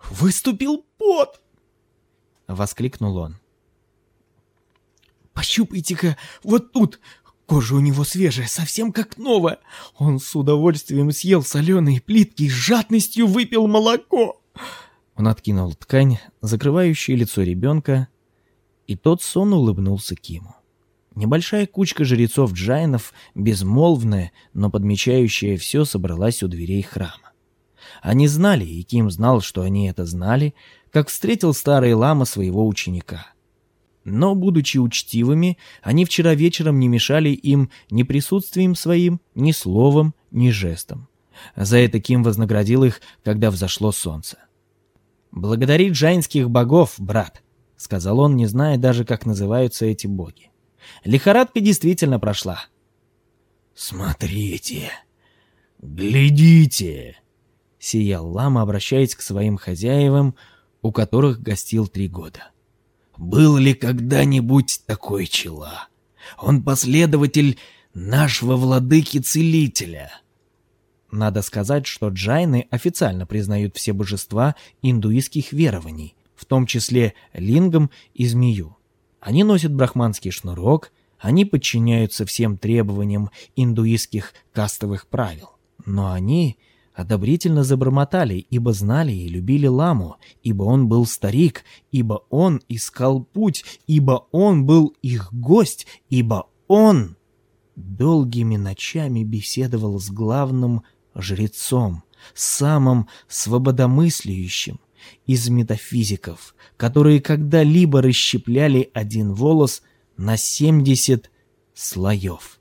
выступил пот!» — воскликнул он. «Пощупайте-ка вот тут! Кожа у него свежая, совсем как новая. Он с удовольствием съел соленые плитки и с жадностью выпил молоко!» Он откинул ткань, закрывающую лицо ребенка, и тот сонно улыбнулся Киму. Небольшая кучка жрецов-джайнов, безмолвная, но подмечающая все, собралась у дверей храма. Они знали, и Ким знал, что они это знали, как встретил старый лама своего ученика. Но, будучи учтивыми, они вчера вечером не мешали им ни присутствием своим, ни словом, ни жестом. За это Ким вознаградил их, когда взошло солнце. «Благодари джайнских богов, брат», — сказал он, не зная даже, как называются эти боги. «Лихорадка действительно прошла». «Смотрите, глядите», — сиял лама, обращаясь к своим хозяевам, у которых гостил три года. «Был ли когда-нибудь такой чела? Он последователь нашего владыки-целителя». Надо сказать, что джайны официально признают все божества индуистских верований, в том числе лингам и змею. Они носят брахманский шнурок, они подчиняются всем требованиям индуистских кастовых правил. Но они одобрительно забормотали, ибо знали и любили ламу, ибо он был старик, ибо он искал путь, ибо он был их гость, ибо он долгими ночами беседовал с главным жрецом, самым свободомыслящим из метафизиков, которые когда-либо расщепляли один волос на семьдесят слоев.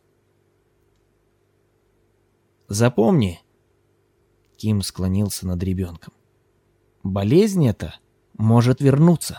«Запомни», — Ким склонился над ребенком, — «болезнь эта может вернуться».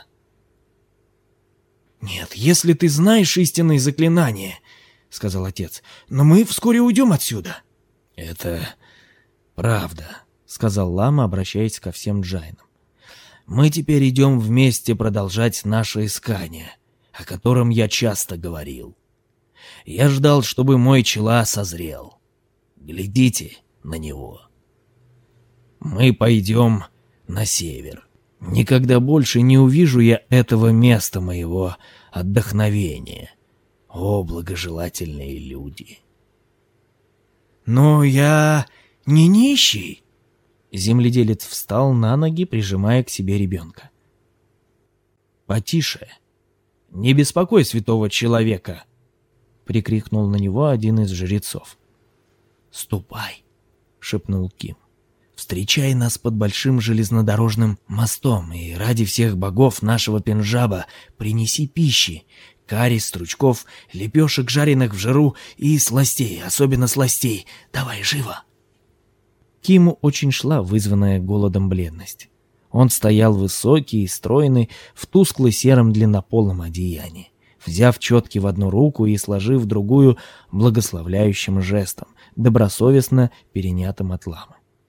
«Нет, если ты знаешь истинные заклинания, — сказал отец, — но мы вскоре уйдем отсюда». «Это правда», — сказал лама, обращаясь ко всем джайнам. «Мы теперь идем вместе продолжать наше искание, о котором я часто говорил. Я ждал, чтобы мой чела созрел. Глядите на него. Мы пойдем на север. Никогда больше не увижу я этого места моего отдохновения. О, благожелательные люди!» «Но я не нищий!» Земледелец встал на ноги, прижимая к себе ребенка. «Потише! Не беспокой святого человека!» — прикрикнул на него один из жрецов. «Ступай!» — шепнул Ким. «Встречай нас под большим железнодорожным мостом, и ради всех богов нашего Пенджаба принеси пищи, карри, стручков, лепешек, жареных в жиру, и сластей, особенно сластей. Давай, живо!» Киму очень шла вызванная голодом бледность. Он стоял высокий и стройный в тускло-сером длиннополом одеянии, взяв четки в одну руку и сложив в другую благословляющим жестом, добросовестно перенятым от ламы.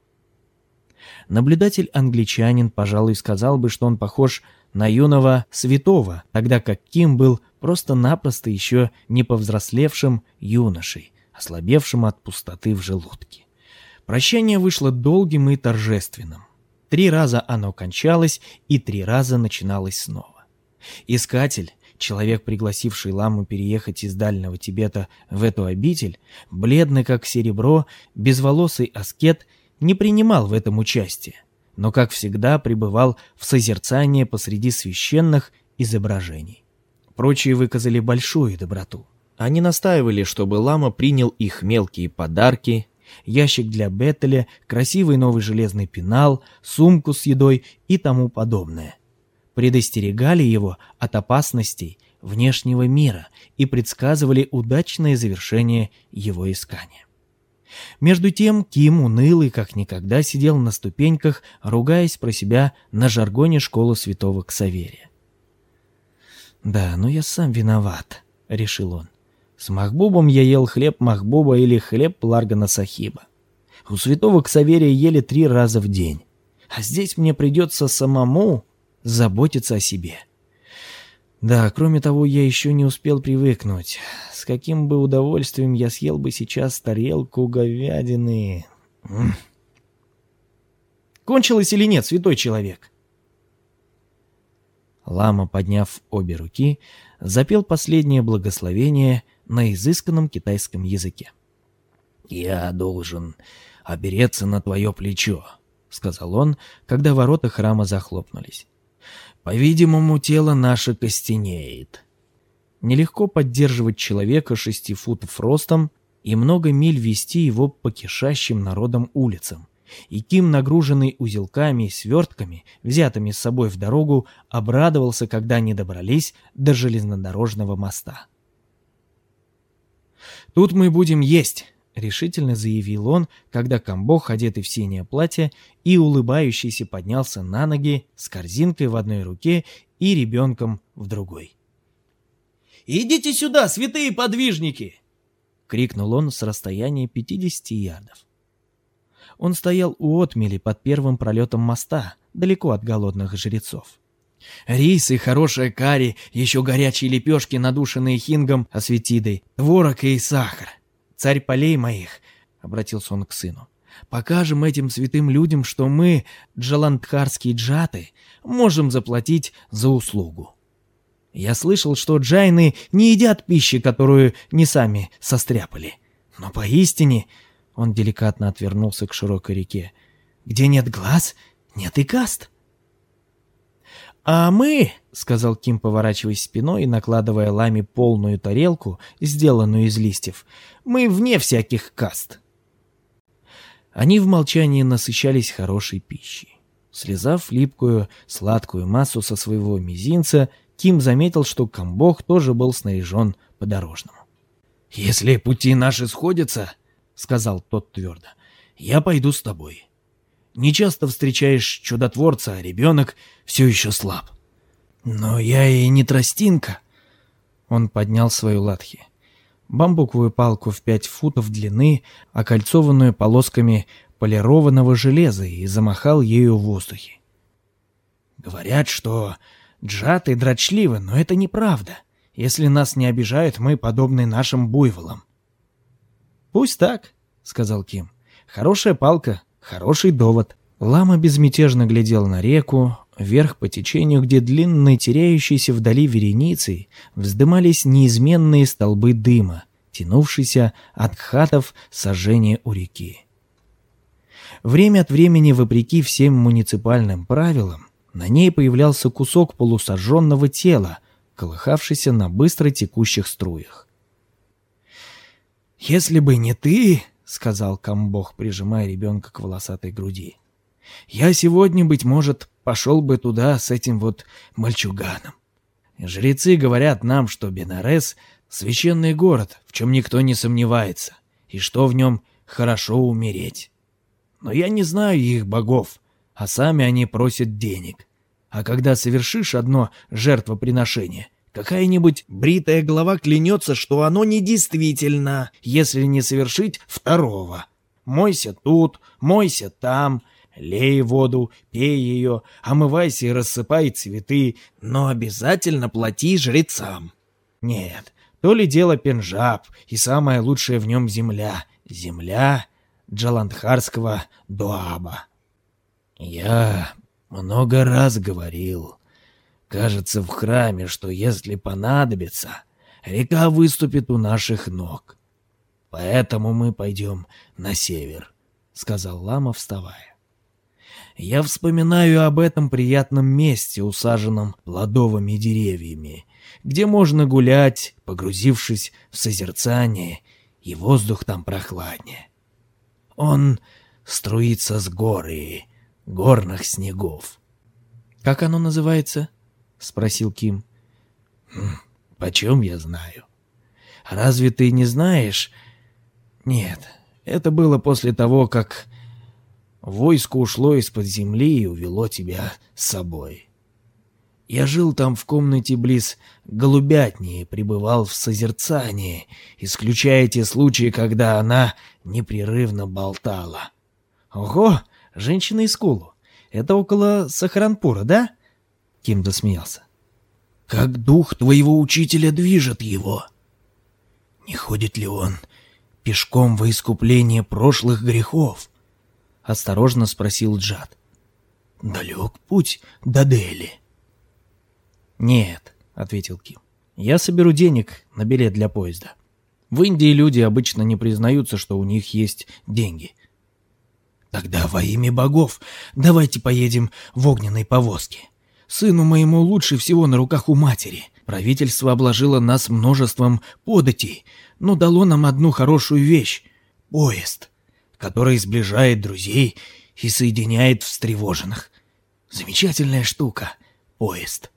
Наблюдатель-англичанин, пожалуй, сказал бы, что он похож на юного святого, тогда как Ким был просто-напросто еще не повзрослевшим юношей, ослабевшим от пустоты в желудке. Прощание вышло долгим и торжественным. Три раза оно кончалось, и три раза начиналось снова. Искатель, человек, пригласивший ламу переехать из дальнего Тибета в эту обитель, бледный как серебро, безволосый аскет, не принимал в этом участие, но, как всегда, пребывал в созерцании посреди священных изображений. Прочие выказали большую доброту. Они настаивали, чтобы лама принял их мелкие подарки, ящик для Беттеля, красивый новый железный пенал, сумку с едой и тому подобное. Предостерегали его от опасностей внешнего мира и предсказывали удачное завершение его искания. Между тем Ким, унылый как никогда, сидел на ступеньках, ругаясь про себя на жаргоне школы святого Ксаверия. «Да, но я сам виноват», — решил он. «С Махбубом я ел хлеб Махбуба или хлеб Ларгана Сахиба. У святого Ксаверия ели три раза в день, а здесь мне придется самому заботиться о себе. Да, кроме того, я еще не успел привыкнуть. С каким бы удовольствием я съел бы сейчас тарелку говядины. М-м. Кончилось или нет, святой человек?» Лама, подняв обе руки, запел последнее благословение на изысканном китайском языке. «Я должен опереться на твое плечо», — сказал он, когда ворота храма захлопнулись. «По-видимому, тело наше костенеет». Нелегко поддерживать человека шести футов ростом и много миль вести его по кишащим народом улицам. И Ким, нагруженный узелками и свертками, взятыми с собой в дорогу, обрадовался, когда они добрались до железнодорожного моста. «Тут мы будем есть», — решительно заявил он, когда Камбох, одетый в синее платье и улыбающийся, поднялся на ноги с корзинкой в одной руке и ребенком в другой. «Идите сюда, святые подвижники!» — крикнул он с расстояния пятидесяти ярдов. Он стоял у отмели под первым пролетом моста, далеко от голодных жрецов. Рис и хорошая карри, еще горячие лепешки, надушенные хингом осветидой, творог и сахар. «Царь полей моих», — обратился он к сыну, — «покажем этим святым людям, что мы, джаландхарские джаты, можем заплатить за услугу. Я слышал, что джайны не едят пищи, которую не сами состряпали. Но поистине...» Он деликатно отвернулся к широкой реке. «Где нет глаз, нет и каст». «А мы, — сказал Ким, поворачиваясь спиной и накладывая Ламе полную тарелку, сделанную из листьев, — мы вне всяких каст». Они в молчании насыщались хорошей пищей. Слезав липкую, сладкую массу со своего мизинца, Ким заметил, что Камбох тоже был снаряжен по-дорожному. «Если пути наши сходятся, — сказал тот твердо, — я пойду с тобой. Не часто встречаешь чудотворца, а ребенок все еще слаб. Но я и не тростинка». Он поднял свою латхи, бамбуковую палку в пять футов длины, окольцованную полосками полированного железа, и замахал ею в воздухе. «Говорят, что джаты дрочливы, но это неправда. Если нас не обижают, мы подобны нашим буйволам». «Пусть так», — сказал Ким. «Хорошая палка, хороший довод». Лама безмятежно глядел на реку, вверх по течению, где длинной, теряющейся вдали вереницей вздымались неизменные столбы дыма, тянувшиеся от хатов сожжения у реки. Время от времени, вопреки всем муниципальным правилам, на ней появлялся кусок полусожженного тела, колыхавшийся на быстро текущих струях. «Если бы не ты, — сказал Камбох, прижимая ребенка к волосатой груди, — я сегодня, быть может, пошел бы туда с этим вот мальчуганом. Жрецы говорят нам, что Бенарес — священный город, в чем никто не сомневается, и что в нем хорошо умереть. Но я не знаю их богов, а сами они просят денег. А когда совершишь одно жертвоприношение, какая-нибудь бритая голова клянется, что оно недействительно, если не совершить второго. Мойся тут, мойся там, лей воду, пей ее, омывайся и рассыпай цветы, но обязательно плати жрецам. Нет, то ли дело Пенджаб, и самая лучшая в нем земля, земля джаландхарского дуаба. Я много раз говорил... Кажется, в храме, что если понадобится, река выступит у наших ног. Поэтому мы пойдем на север, — сказал Лама, вставая. Я вспоминаю об этом приятном месте, усаженном плодовыми деревьями, где можно гулять, погрузившись в созерцание, и воздух там прохладнее. Он струится с гор и горных снегов. Как оно называется? — спросил Ким. Хм, «Почем я знаю? Разве ты не знаешь?» «Нет, это было после того, как войско ушло из-под земли и увело тебя с собой. Я жил там в комнате близ голубятни и пребывал в созерцании, исключая те случаи, когда она непрерывно болтала». «Ого, женщина из Кулу! Это около Сахаранпура, да?» Ким засмеялся. «Как дух твоего учителя движет его? Не ходит ли он пешком во искупление прошлых грехов?» — осторожно спросил Джат. «Далек путь до Дели». «Нет», — ответил Ким. «Я соберу денег на билет для поезда. В Индии люди обычно не признаются, что у них есть деньги». «Тогда во имя богов давайте поедем в огненной повозке. Сыну моему лучше всего на руках у матери. Правительство обложило нас множеством податей, но дало нам одну хорошую вещь — поезд, который сближает друзей и соединяет встревоженных. Замечательная штука — поезд».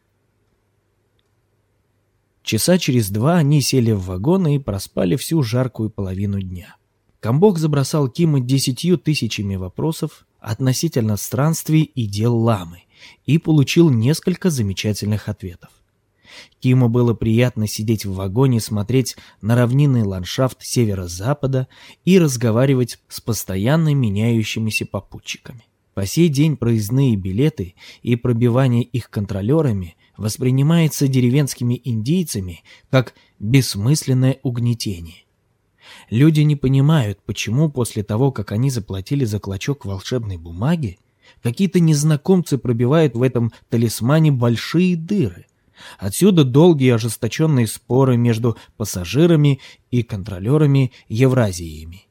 Часа через два они сели в вагоны и проспали всю жаркую половину дня. Камбох забросал Кима десятью тысячами вопросов относительно странствий и дел ламы и получил несколько замечательных ответов. Киму было приятно сидеть в вагоне, смотреть на равнинный ландшафт северо-запада и разговаривать с постоянно меняющимися попутчиками. По сей день проездные билеты и пробивание их контролерами воспринимается деревенскими индейцами как бессмысленное угнетение. Люди не понимают, почему после того, как они заплатили за клочок волшебной бумаги, какие-то незнакомцы пробивают в этом талисмане большие дыры. Отсюда долгие ожесточенные споры между пассажирами и контролерами Евразиями.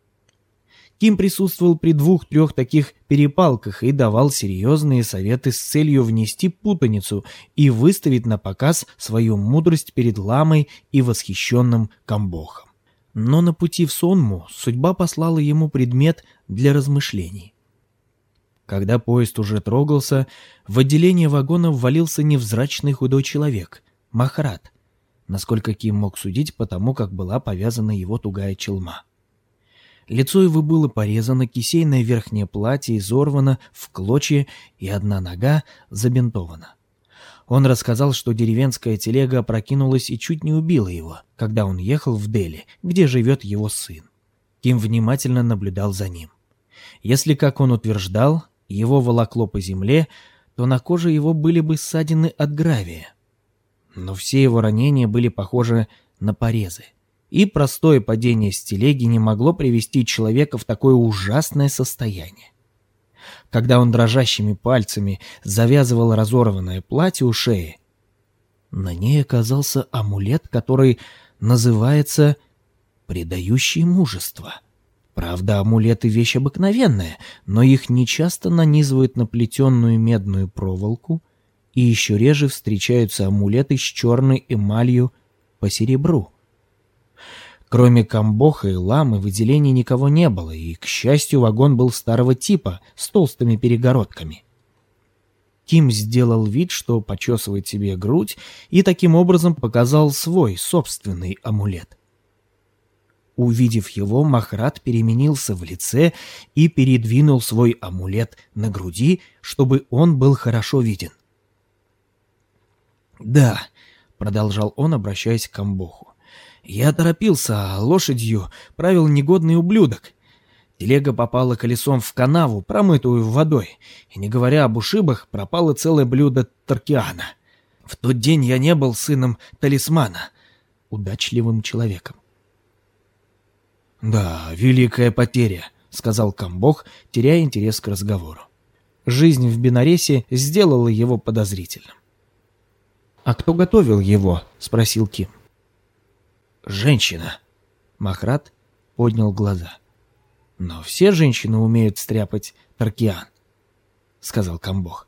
Ким присутствовал при двух-трех таких перепалках и давал серьезные советы с целью внести путаницу и выставить на показ свою мудрость перед ламой и восхищенным Камбохом. Но на пути в Сонму судьба послала ему предмет для размышлений. Когда поезд уже трогался, в отделение вагонов ввалился невзрачный худой человек, Махрат, насколько Ким мог судить по тому, как была повязана его тугая челма. Лицо его было порезано, кисейное верхнее платье изорвано в клочья и одна нога забинтована. Он рассказал, что деревенская телега опрокинулась и чуть не убила его, когда он ехал в Дели, где живет его сын. Ким внимательно наблюдал за ним. Если, как он утверждал, его волокло по земле, то на коже его были бы ссадины от гравия. Но все его ранения были похожи на порезы. И простое падение с телеги не могло привести человека в такое ужасное состояние. Когда он дрожащими пальцами завязывал разорванное платье у шеи, на ней оказался амулет, который называется «придающий мужество». Правда, амулеты — вещь обыкновенная, но их нечасто нанизывают на плетеную медную проволоку, и еще реже встречаются амулеты с черной эмалью по серебру. Кроме Камбоха и ламы в отделении никого не было, и, к счастью, вагон был старого типа с толстыми перегородками. Ким сделал вид, что почесывает себе грудь, и таким образом показал свой собственный амулет. Увидев его, Махрат переменился в лице и передвинул свой амулет на груди, чтобы он был хорошо виден. «Да», — продолжал он, обращаясь к Камбоху, — «я торопился, а лошадью правил негодный ублюдок. Телега попала колесом в канаву, промытую водой, и, не говоря об ушибах, пропало целое блюдо таркиана. В тот день я не был сыном талисмана, удачливым человеком». «Да, великая потеря», — сказал Камбох, теряя интерес к разговору. Жизнь в Бенаресе сделала его подозрительным. «А кто готовил его?» — спросил Ким. «Женщина». Махрат поднял глаза. «Но все женщины умеют стряпать таркиан», — сказал Камбох.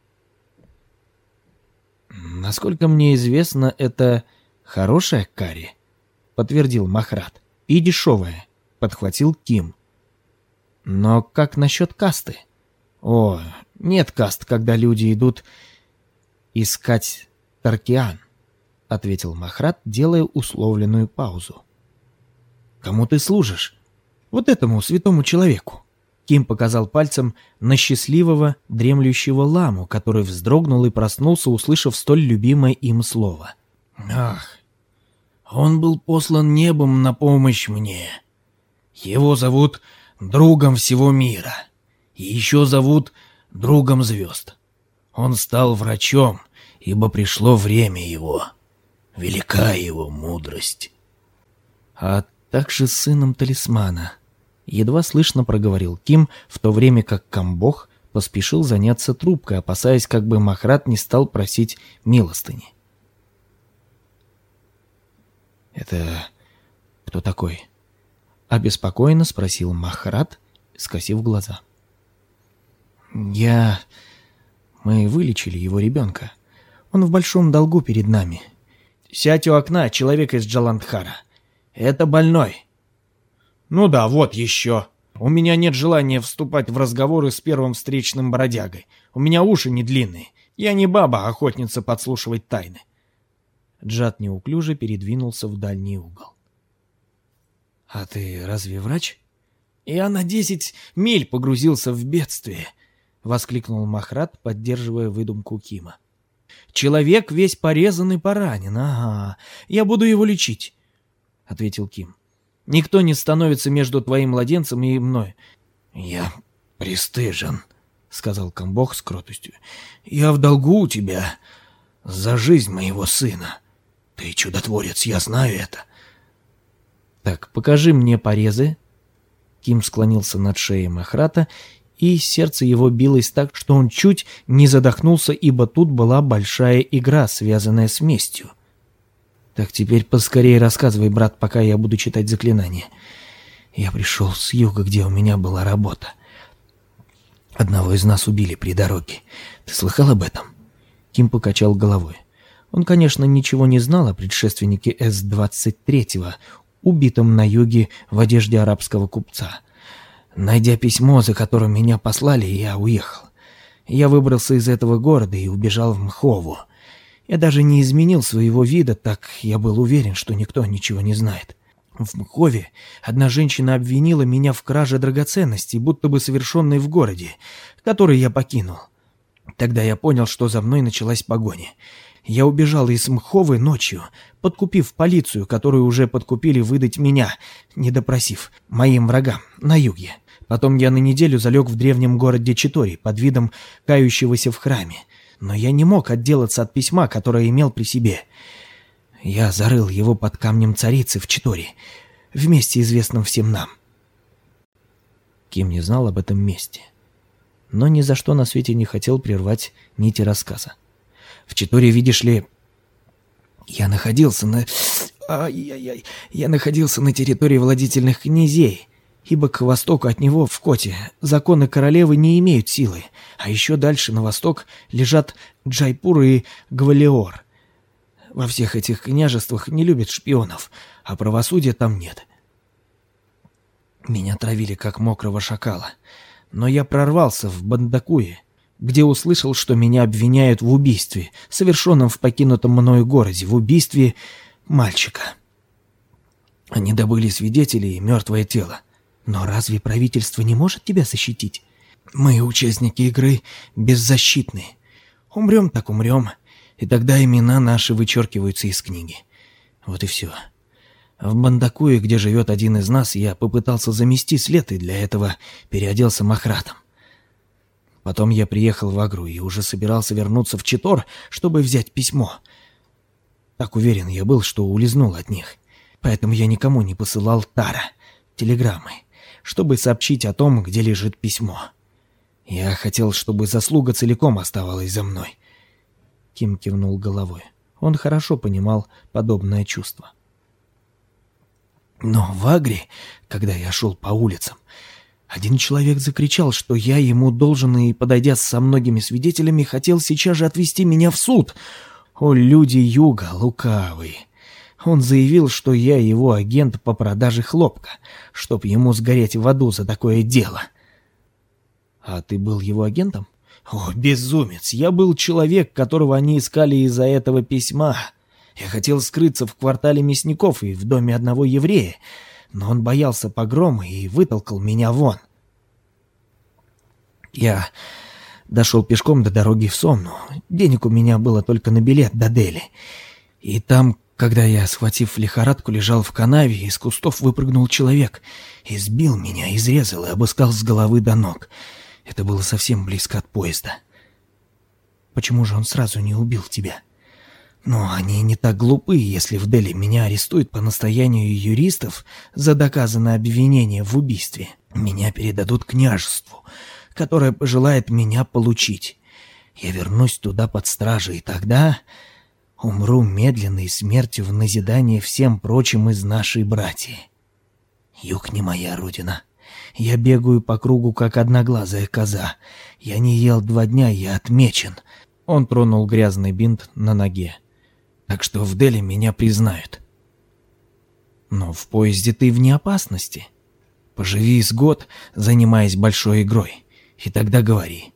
«Насколько мне известно, это хорошая карри», — подтвердил Махрат. «И дешевая», — подхватил Ким. «Но как насчет касты?» «О, нет каст, когда люди идут искать таркиан», — ответил Махрат, делая условленную паузу. «Кому ты служишь?» «Вот этому святому человеку». Ким показал пальцем на счастливого, дремлющего ламу, который вздрогнул и проснулся, услышав столь любимое им слово. «Ах, он был послан небом на помощь мне. Его зовут другом всего мира, и еще зовут другом звезд. Он стал врачом, ибо пришло время его. Велика его мудрость». «А также сыном талисмана», — едва слышно проговорил Ким, в то время как Камбох поспешил заняться трубкой, опасаясь, как бы Махрат не стал просить милостыни. «Это кто такой?» — обеспокоенно спросил Махрат, скосив глаза. «Я... Мы вылечили его ребенка. Он в большом долгу перед нами. Сядь у окна, человек из Джаландхара. Это больной». «Ну да, вот еще. У меня нет желания вступать в разговоры с первым встречным бродягой. У меня уши не длинные. Я не баба, охотница подслушивать тайны». Джад неуклюже передвинулся в дальний угол. «А ты разве врач?» «Я на десять миль погрузился в бедствие», — воскликнул Махрат, поддерживая выдумку Кима. «Человек весь порезан и поранен. Ага, я буду его лечить», — ответил Ким. «Никто не становится между твоим младенцем и мной». «Я пристыжен», — сказал Камбох с кротостью. «Я в долгу у тебя за жизнь моего сына. Ты чудотворец, я знаю это». «Так, покажи мне порезы». Ким склонился над шеей Махрата, и сердце его билось так, что он чуть не задохнулся, ибо тут была большая игра, связанная с местью. «Так, теперь поскорее рассказывай, брат, пока я буду читать заклинание. Я пришел с юга, где у меня была работа. Одного из нас убили при дороге. Ты слыхал об этом?» Ким покачал головой. Он, конечно, ничего не знал о предшественнике Эс двадцать три, убитом на юге в одежде арабского купца. Найдя письмо, за которым меня послали, я уехал. Я выбрался из этого города и убежал в Мхову. Я даже не изменил своего вида, так я был уверен, что никто ничего не знает. В Мхове одна женщина обвинила меня в краже драгоценностей, будто бы совершенной в городе, который я покинул. Тогда я понял, что за мной началась погоня. Я убежал из Мховы ночью, подкупив полицию, которую уже подкупили выдать меня, не допросив, моим врагам на юге. Потом я на неделю залег в древнем городе Читори под видом кающегося в храме. Но я не мог отделаться от письма, которое имел при себе. Я зарыл его под камнем царицы в Читори, в месте, известном всем нам. Ким не знал об этом месте, но ни за что на свете не хотел прервать нити рассказа. В Читоре, видишь ли, я находился на... Ай-яй-яй, я находился на территории владетельных князей, ибо к востоку от него, в Коте, законы королевы не имеют силы, а еще дальше на восток лежат Джайпур и Гвалиор. Во всех этих княжествах не любят шпионов, а правосудия там нет. Меня травили, как мокрого шакала, но я прорвался в Бандакуе, где услышал, что меня обвиняют в убийстве, совершенном в покинутом мною городе, в убийстве мальчика. Они добыли свидетелей и мертвое тело. Но разве правительство не может тебя защитить? Мы, участники игры, беззащитны. Умрем так умрем, и тогда имена наши вычеркиваются из книги. Вот и все. В Бандакуе, где живет один из нас, я попытался замести след, и для этого переоделся Махратом. Потом я приехал в Агру и уже собирался вернуться в Читор, чтобы взять письмо. Так уверен я был, что улизнул от них. Поэтому я никому не посылал Тара, телеграммы, чтобы сообщить о том, где лежит письмо. Я хотел, чтобы заслуга целиком оставалась за мной. Ким кивнул головой. Он хорошо понимал подобное чувство. Но в Агре, когда я шел по улицам, один человек закричал, что я ему должен, и, подойдя со многими свидетелями, хотел сейчас же отвезти меня в суд. О, люди юга, лукавые! Он заявил, что я его агент по продаже хлопка, чтоб ему сгореть в аду за такое дело. А ты был его агентом? О, безумец! Я был человек, которого они искали из-за этого письма. Я хотел скрыться в квартале мясников и в доме одного еврея, но он боялся погрома и вытолкал меня вон. Я дошел пешком до дороги в Сомну. Денег у меня было только на билет до Дели. И там, когда я, схватив лихорадку, лежал в канаве, из кустов выпрыгнул человек, избил меня, изрезал и обыскал с головы до ног. Это было совсем близко от поезда. Почему же он сразу не убил тебя? Но они не так глупы, если в Дели меня арестуют по настоянию юристов за доказанное обвинение в убийстве. Меня передадут княжеству. которая пожелает меня получить. Я вернусь туда под стражей, и тогда умру медленной смертью в назидание всем прочим из нашей братьи. Юг не моя родина. Я бегаю по кругу, как одноглазая коза. Я не ел два дня, я отмечен». Он тронул грязный бинт на ноге. «Так что в Дели меня признают». «Но в поезде ты вне опасности. Поживи с год, занимаясь большой игрой, и тогда говори».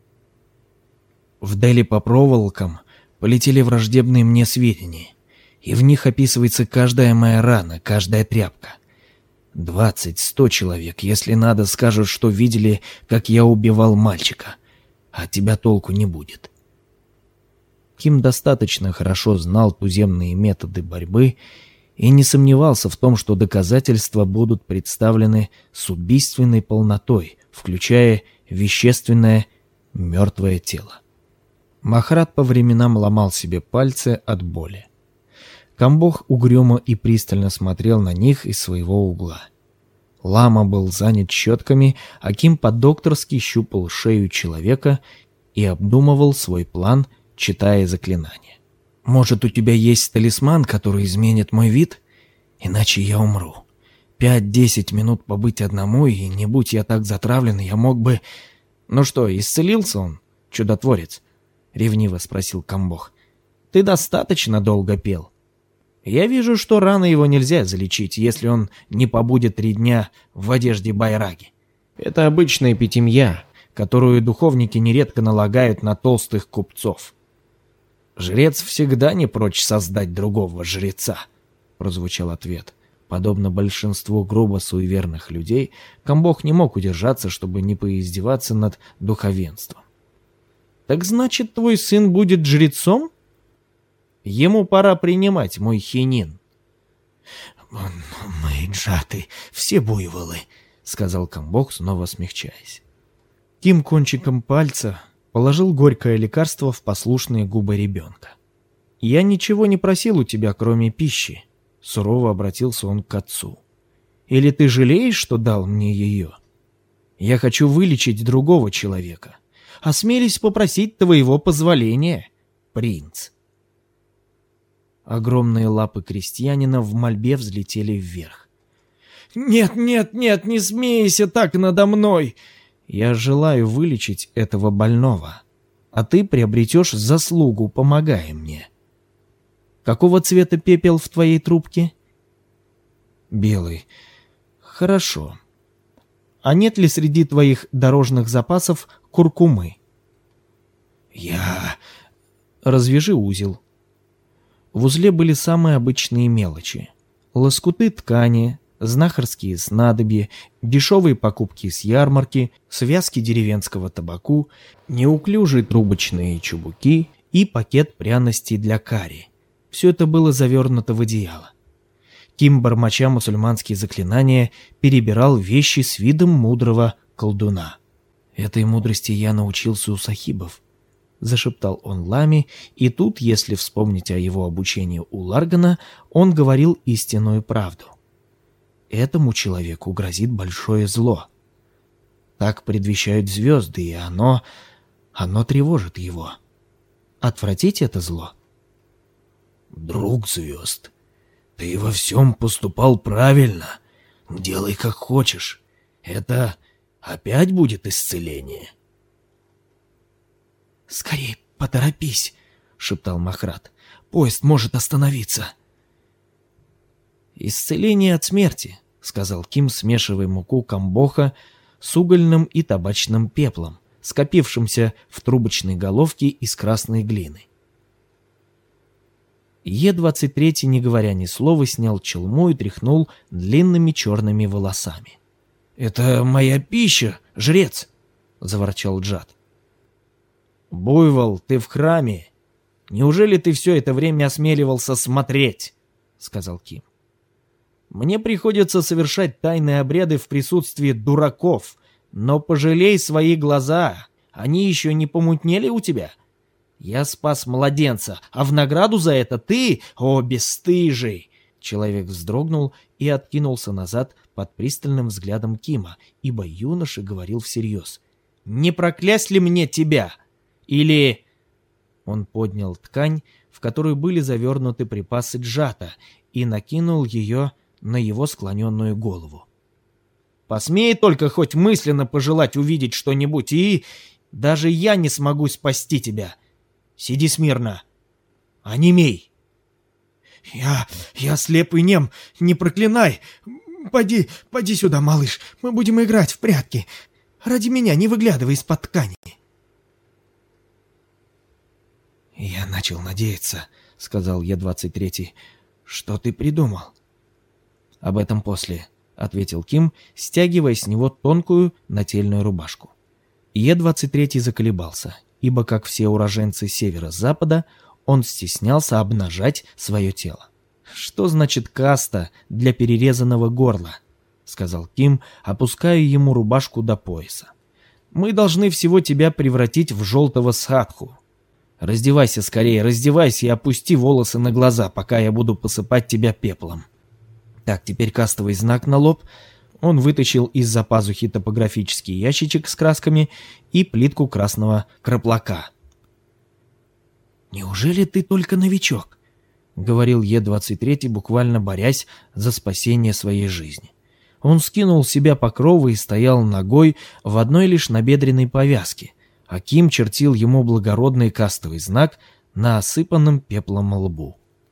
В Дели по проволокам полетели враждебные мне сведения, и в них описывается каждая моя рана, каждая тряпка. Двадцать, сто человек, если надо, скажут, что видели, как я убивал мальчика, а от тебя толку не будет. Ким достаточно хорошо знал туземные методы борьбы и не сомневался в том, что доказательства будут представлены с убийственной полнотой, включая вещественное мертвое тело. Махрат по временам ломал себе пальцы от боли. Камбох угрюмо и пристально смотрел на них из своего угла. Лама был занят щетками, а Ким по-докторски щупал шею человека и обдумывал свой план, читая заклинание. «Может, у тебя есть талисман, который изменит мой вид? Иначе я умру. Пять-десять минут побыть одному, и не будь я так затравлен, я мог бы...» «Ну что, исцелился он, чудотворец?» — ревниво спросил Камбох. «Ты достаточно долго пел. Я вижу, что рано его нельзя залечить, если он не побудет три дня в одежде байраги. Это обычная пятимья, которую духовники нередко налагают на толстых купцов. Жрец всегда не прочь создать другого жреца», — прозвучал ответ. Подобно большинству грубо суеверных людей, Камбох не мог удержаться, чтобы не поиздеваться над духовенством. «Так значит, твой сын будет жрецом? Ему пора принимать мой хинин». «Мои джаты, все буйволы», — сказал Камбох, снова смягчаясь. Ким кончиком пальца положил горькое лекарство в послушные губы ребенка. «Я ничего не просил у тебя, кроме пищи», — сурово обратился он к отцу. «Или ты жалеешь, что дал мне ее? Я хочу вылечить другого человека. Осмелись попросить твоего позволения, принц». Огромные лапы крестьянина в мольбе взлетели вверх. «Нет, нет, нет, не смейся так надо мной! Я желаю вылечить этого больного, а ты приобретешь заслугу, помогая мне. Какого цвета пепел в твоей трубке?» «Белый. Хорошо. А нет ли среди твоих дорожных запасов куркумы?» «Я...» «Развяжи узел». В узле были самые обычные мелочи. Лоскуты ткани, знахарские снадобья, дешевые покупки с ярмарки, связки деревенского табаку, неуклюжие трубочные чубуки и пакет пряностей для карри. Все это было завернуто в одеяло. Ким, бормоча мусульманские заклинания, перебирал вещи с видом мудрого колдуна. «Этой мудрости я научился у сахибов», — зашептал он Ламе, и тут, если вспомнить о его обучении у Ларгана, он говорил истинную правду. Этому человеку грозит большое зло. Так предвещают звезды, и оно... оно тревожит его. Отвратить это зло? «Друг звезд, ты во всем поступал правильно. Делай как хочешь. Это опять будет исцеление». «Скорей, поторопись», — шептал Махрат. «Поезд может остановиться». «Исцеление от смерти», — сказал Ким, смешивая муку камбоха с угольным и табачным пеплом, скопившимся в трубочной головке из красной глины. Е двадцать три, не говоря ни слова, снял челму и тряхнул длинными черными волосами. «Это моя пища, жрец!» — заворчал Джад. «Буйвол, ты в храме. Неужели ты все это время осмеливался смотреть?» — сказал Ким. «Мне приходится совершать тайные обряды в присутствии дураков, но пожалей свои глаза, они еще не помутнели у тебя? Я спас младенца, а в награду за это ты, о, бесстыжий!» Человек вздрогнул и откинулся назад под пристальным взглядом Кима, ибо юноша говорил всерьез. Не проклясть ли мне тебя? Или...» Он поднял ткань, в которую были завернуты припасы джата, и накинул ее на его склоненную голову. «Посмей только хоть мысленно пожелать увидеть что-нибудь, и даже я не смогу спасти тебя. Сиди смирно. Онемей!» «Я... я слеп и нем, не проклинай! Поди, поди сюда, малыш, мы будем играть в прятки. Ради меня не выглядывай из-под ткани». «Я начал надеяться», — сказал Е двадцать три. «Что ты придумал?» «Об этом после», — ответил Ким, стягивая с него тонкую нательную рубашку. Е двадцать три заколебался, ибо, как все уроженцы северо-запада, он стеснялся обнажать свое тело. «Что значит каста для перерезанного горла?» — сказал Ким, опуская ему рубашку до пояса. «Мы должны всего тебя превратить в желтого садху. Раздевайся скорее, раздевайся и опусти волосы на глаза, пока я буду посыпать тебя пеплом. Так, теперь кастовый знак на лоб». Он вытащил из-за пазухи топографический ящичек с красками и плитку красного краплака. «Неужели ты только новичок?» — говорил Е двадцать три, буквально борясь за спасение своей жизни. Он скинул с себя покровы и стоял ногой в одной лишь набедренной повязке, а Ким чертил ему благородный кастовый знак на осыпанном пеплом лбу.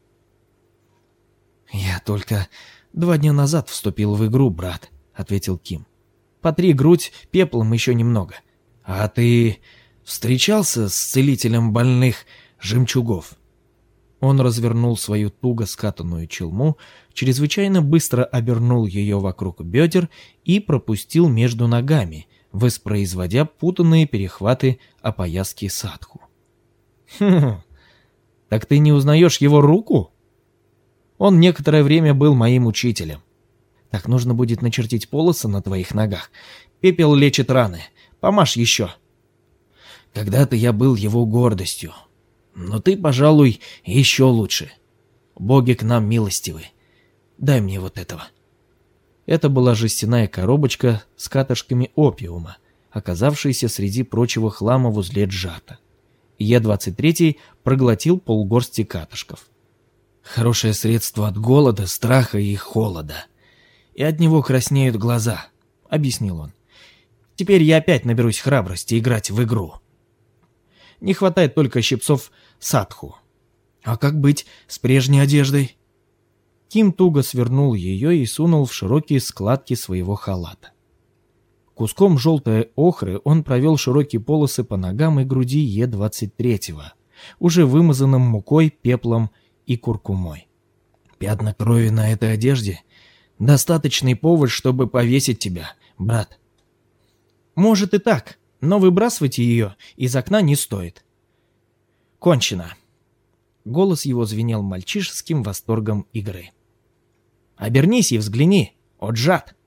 «Я только два дня назад вступил в игру, брат», — ответил Ким. «Потри грудь пеплом еще немного. А ты встречался с целителем больных жемчугов?» Он развернул свою туго скатанную челму, чрезвычайно быстро обернул ее вокруг бедер и пропустил между ногами, воспроизводя путанные перехваты опояски садху. «Хм, так ты не узнаешь его руку? Он некоторое время был моим учителем. Так нужно будет начертить полосы на твоих ногах. Пепел лечит раны. Помажь еще». «Когда-то я был его гордостью. Но ты, пожалуй, еще лучше. Боги к нам милостивы. Дай мне вот этого». Это была жестяная коробочка с катышками опиума, оказавшаяся среди прочего хлама в узле джата. Е двадцать три проглотил полгорсти катышков. «Хорошее средство от голода, страха и холода. И от него краснеют глаза», — объяснил он. «Теперь я опять наберусь храбрости играть в игру. Не хватает только щипцов садху. А как быть с прежней одеждой?» Ким туго свернул ее и сунул в широкие складки своего халата. Куском желтой охры он провел широкие полосы по ногам и груди Е двадцать три, уже вымазанным мукой, пеплом и куркумой. «Пятна крови на этой одежде — достаточный повод, чтобы повесить тебя, брат». «Может и так, но выбрасывать ее из окна не стоит. Кончено». Голос его звенел мальчишеским восторгом игры. «Обернись и взгляни, о джат!»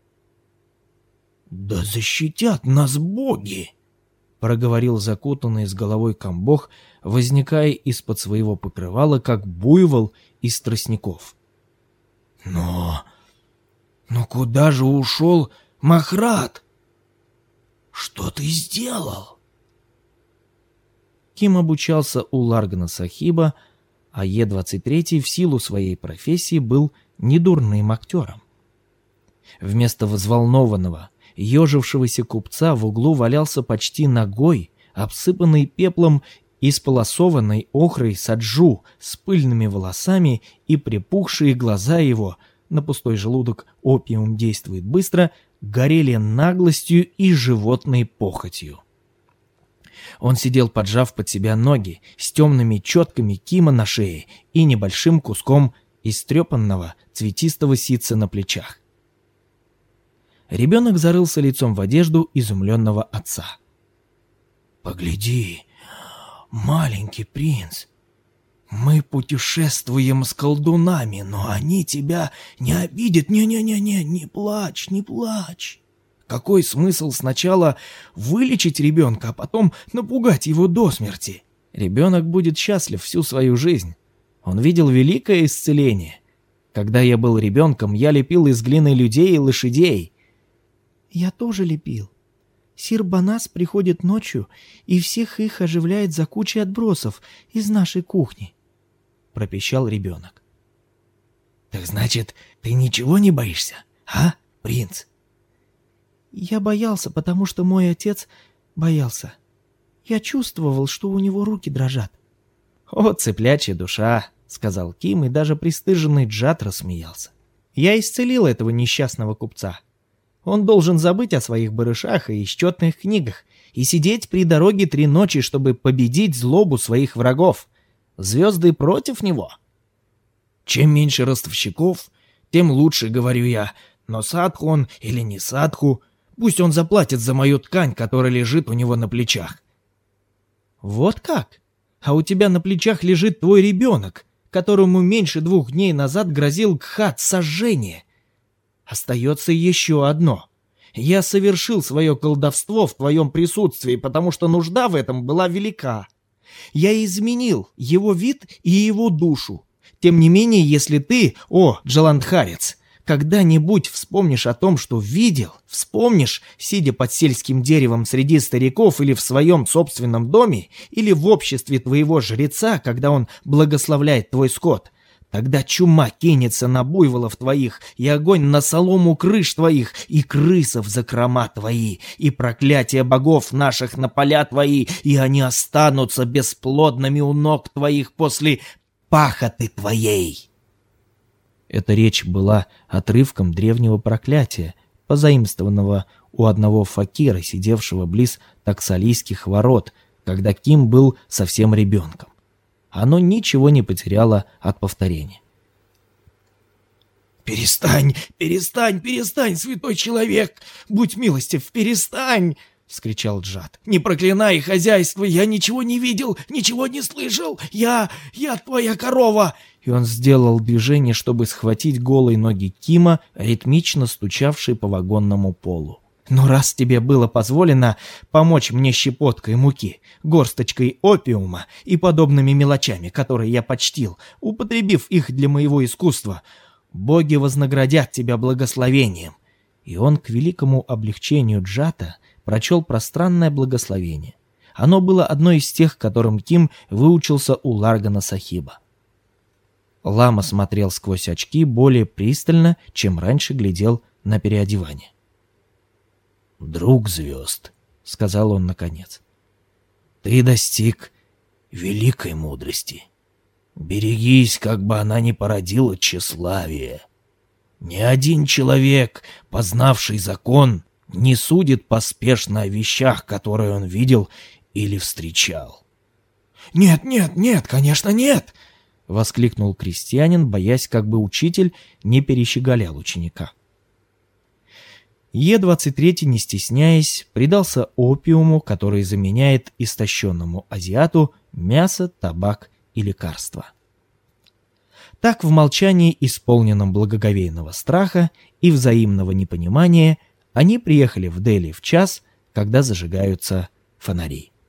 «Да защитят нас боги!» — проговорил закутанный с головой камбох, возникая из-под своего покрывала, как буйвол из тростников. «Но... но куда же ушел Махрат? Что ты сделал?» Ким обучался у Ларгана Сахиба, а Е двадцать три в силу своей профессии был недурным актером. Вместо взволнованного, ежившегося купца в углу валялся почти нагой, обсыпанный пеплом и сполосованной охрой саджу с пыльными волосами, и припухшие глаза его, на пустой желудок опиум действует быстро, горели наглостью и животной похотью. Он сидел, поджав под себя ноги, с темными четками кима на шее и небольшим куском истрепанного цветистого ситца на плечах. Ребенок зарылся лицом в одежду изумленного отца. «Погляди, маленький принц, мы путешествуем с колдунами, но они тебя не обидят. Не-не-не-не, не плачь, не плачь. Какой смысл сначала вылечить ребенка, а потом напугать его до смерти?» Ребенок будет счастлив всю свою жизнь. Он видел великое исцеление. Когда я был ребенком, я лепил из глины людей и лошадей. «Я тоже лепил», — Сир Банас приходит ночью и всех их оживляет за кучей отбросов из нашей кухни», — пропищал ребенок. «Так значит, ты ничего не боишься, а, принц?» «Я боялся, потому что мой отец боялся. Я чувствовал, что у него руки дрожат». «О, цыплячья душа», — сказал Ким, и даже пристыженный Джат рассмеялся. «Я исцелил этого несчастного купца. Он должен забыть о своих барышах и счетных книгах и сидеть при дороге три ночи, чтобы победить злобу своих врагов. Звезды против него». «Чем меньше ростовщиков, тем лучше, говорю я. Но садху он или не садху, пусть он заплатит за мою ткань, которая лежит у него на плечах». «Вот как? А у тебя на плечах лежит твой ребенок, которому меньше двух дней назад грозил гхат сожжение. Остается еще одно. Я совершил свое колдовство в твоем присутствии, потому что нужда в этом была велика. Я изменил его вид и его душу. Тем не менее, если ты, о, Джаландхарец, когда-нибудь вспомнишь о том, что видел, вспомнишь, сидя под сельским деревом среди стариков или в своем собственном доме, или в обществе твоего жреца, когда он благословляет твой скот, тогда чума кинется на буйволов твоих, и огонь на солому крыш твоих, и крысов закрома твои, и проклятие богов наших на поля твои, и они останутся бесплодными у ног твоих после пахоты твоей». Эта речь была отрывком древнего проклятия, позаимствованного у одного факира, сидевшего близ таксалийских ворот, когда Ким был совсем ребенком. Оно ничего не потеряло от повторения. «Перестань, перестань, перестань, святой человек! Будь милостив, перестань!» — вскричал Джат. «Не проклинай хозяйство, я ничего не видел, ничего не слышал! Я... я твоя корова!» И он сделал движение, чтобы схватить голые ноги Кима, ритмично стучавшие по вагонному полу. «Но раз тебе было позволено помочь мне щепоткой муки, горсточкой опиума и подобными мелочами, которые я почтил, употребив их для моего искусства, боги вознаградят тебя благословением». И он, к великому облегчению Джата, прочел пространное благословение. Оно было одно из тех, которым Ким выучился у Ларгана Сахиба. Лама смотрел сквозь очки более пристально, чем раньше глядел на переодевание. «Друг звезд», — сказал он наконец, — «ты достиг великой мудрости. Берегись, как бы она ни породила тщеславие. Ни один человек, познавший закон, не судит поспешно о вещах, которые он видел или встречал». «Нет, нет, нет, конечно, нет!» — воскликнул крестьянин, боясь, как бы учитель не перещеголял ученика. Е двадцать три, не стесняясь, предался опиуму, который заменяет истощенному азиату мясо, табак и лекарства. Так, в молчании, исполненном благоговейного страха и взаимного непонимания, они приехали в Дели в час, когда зажигаются фонари.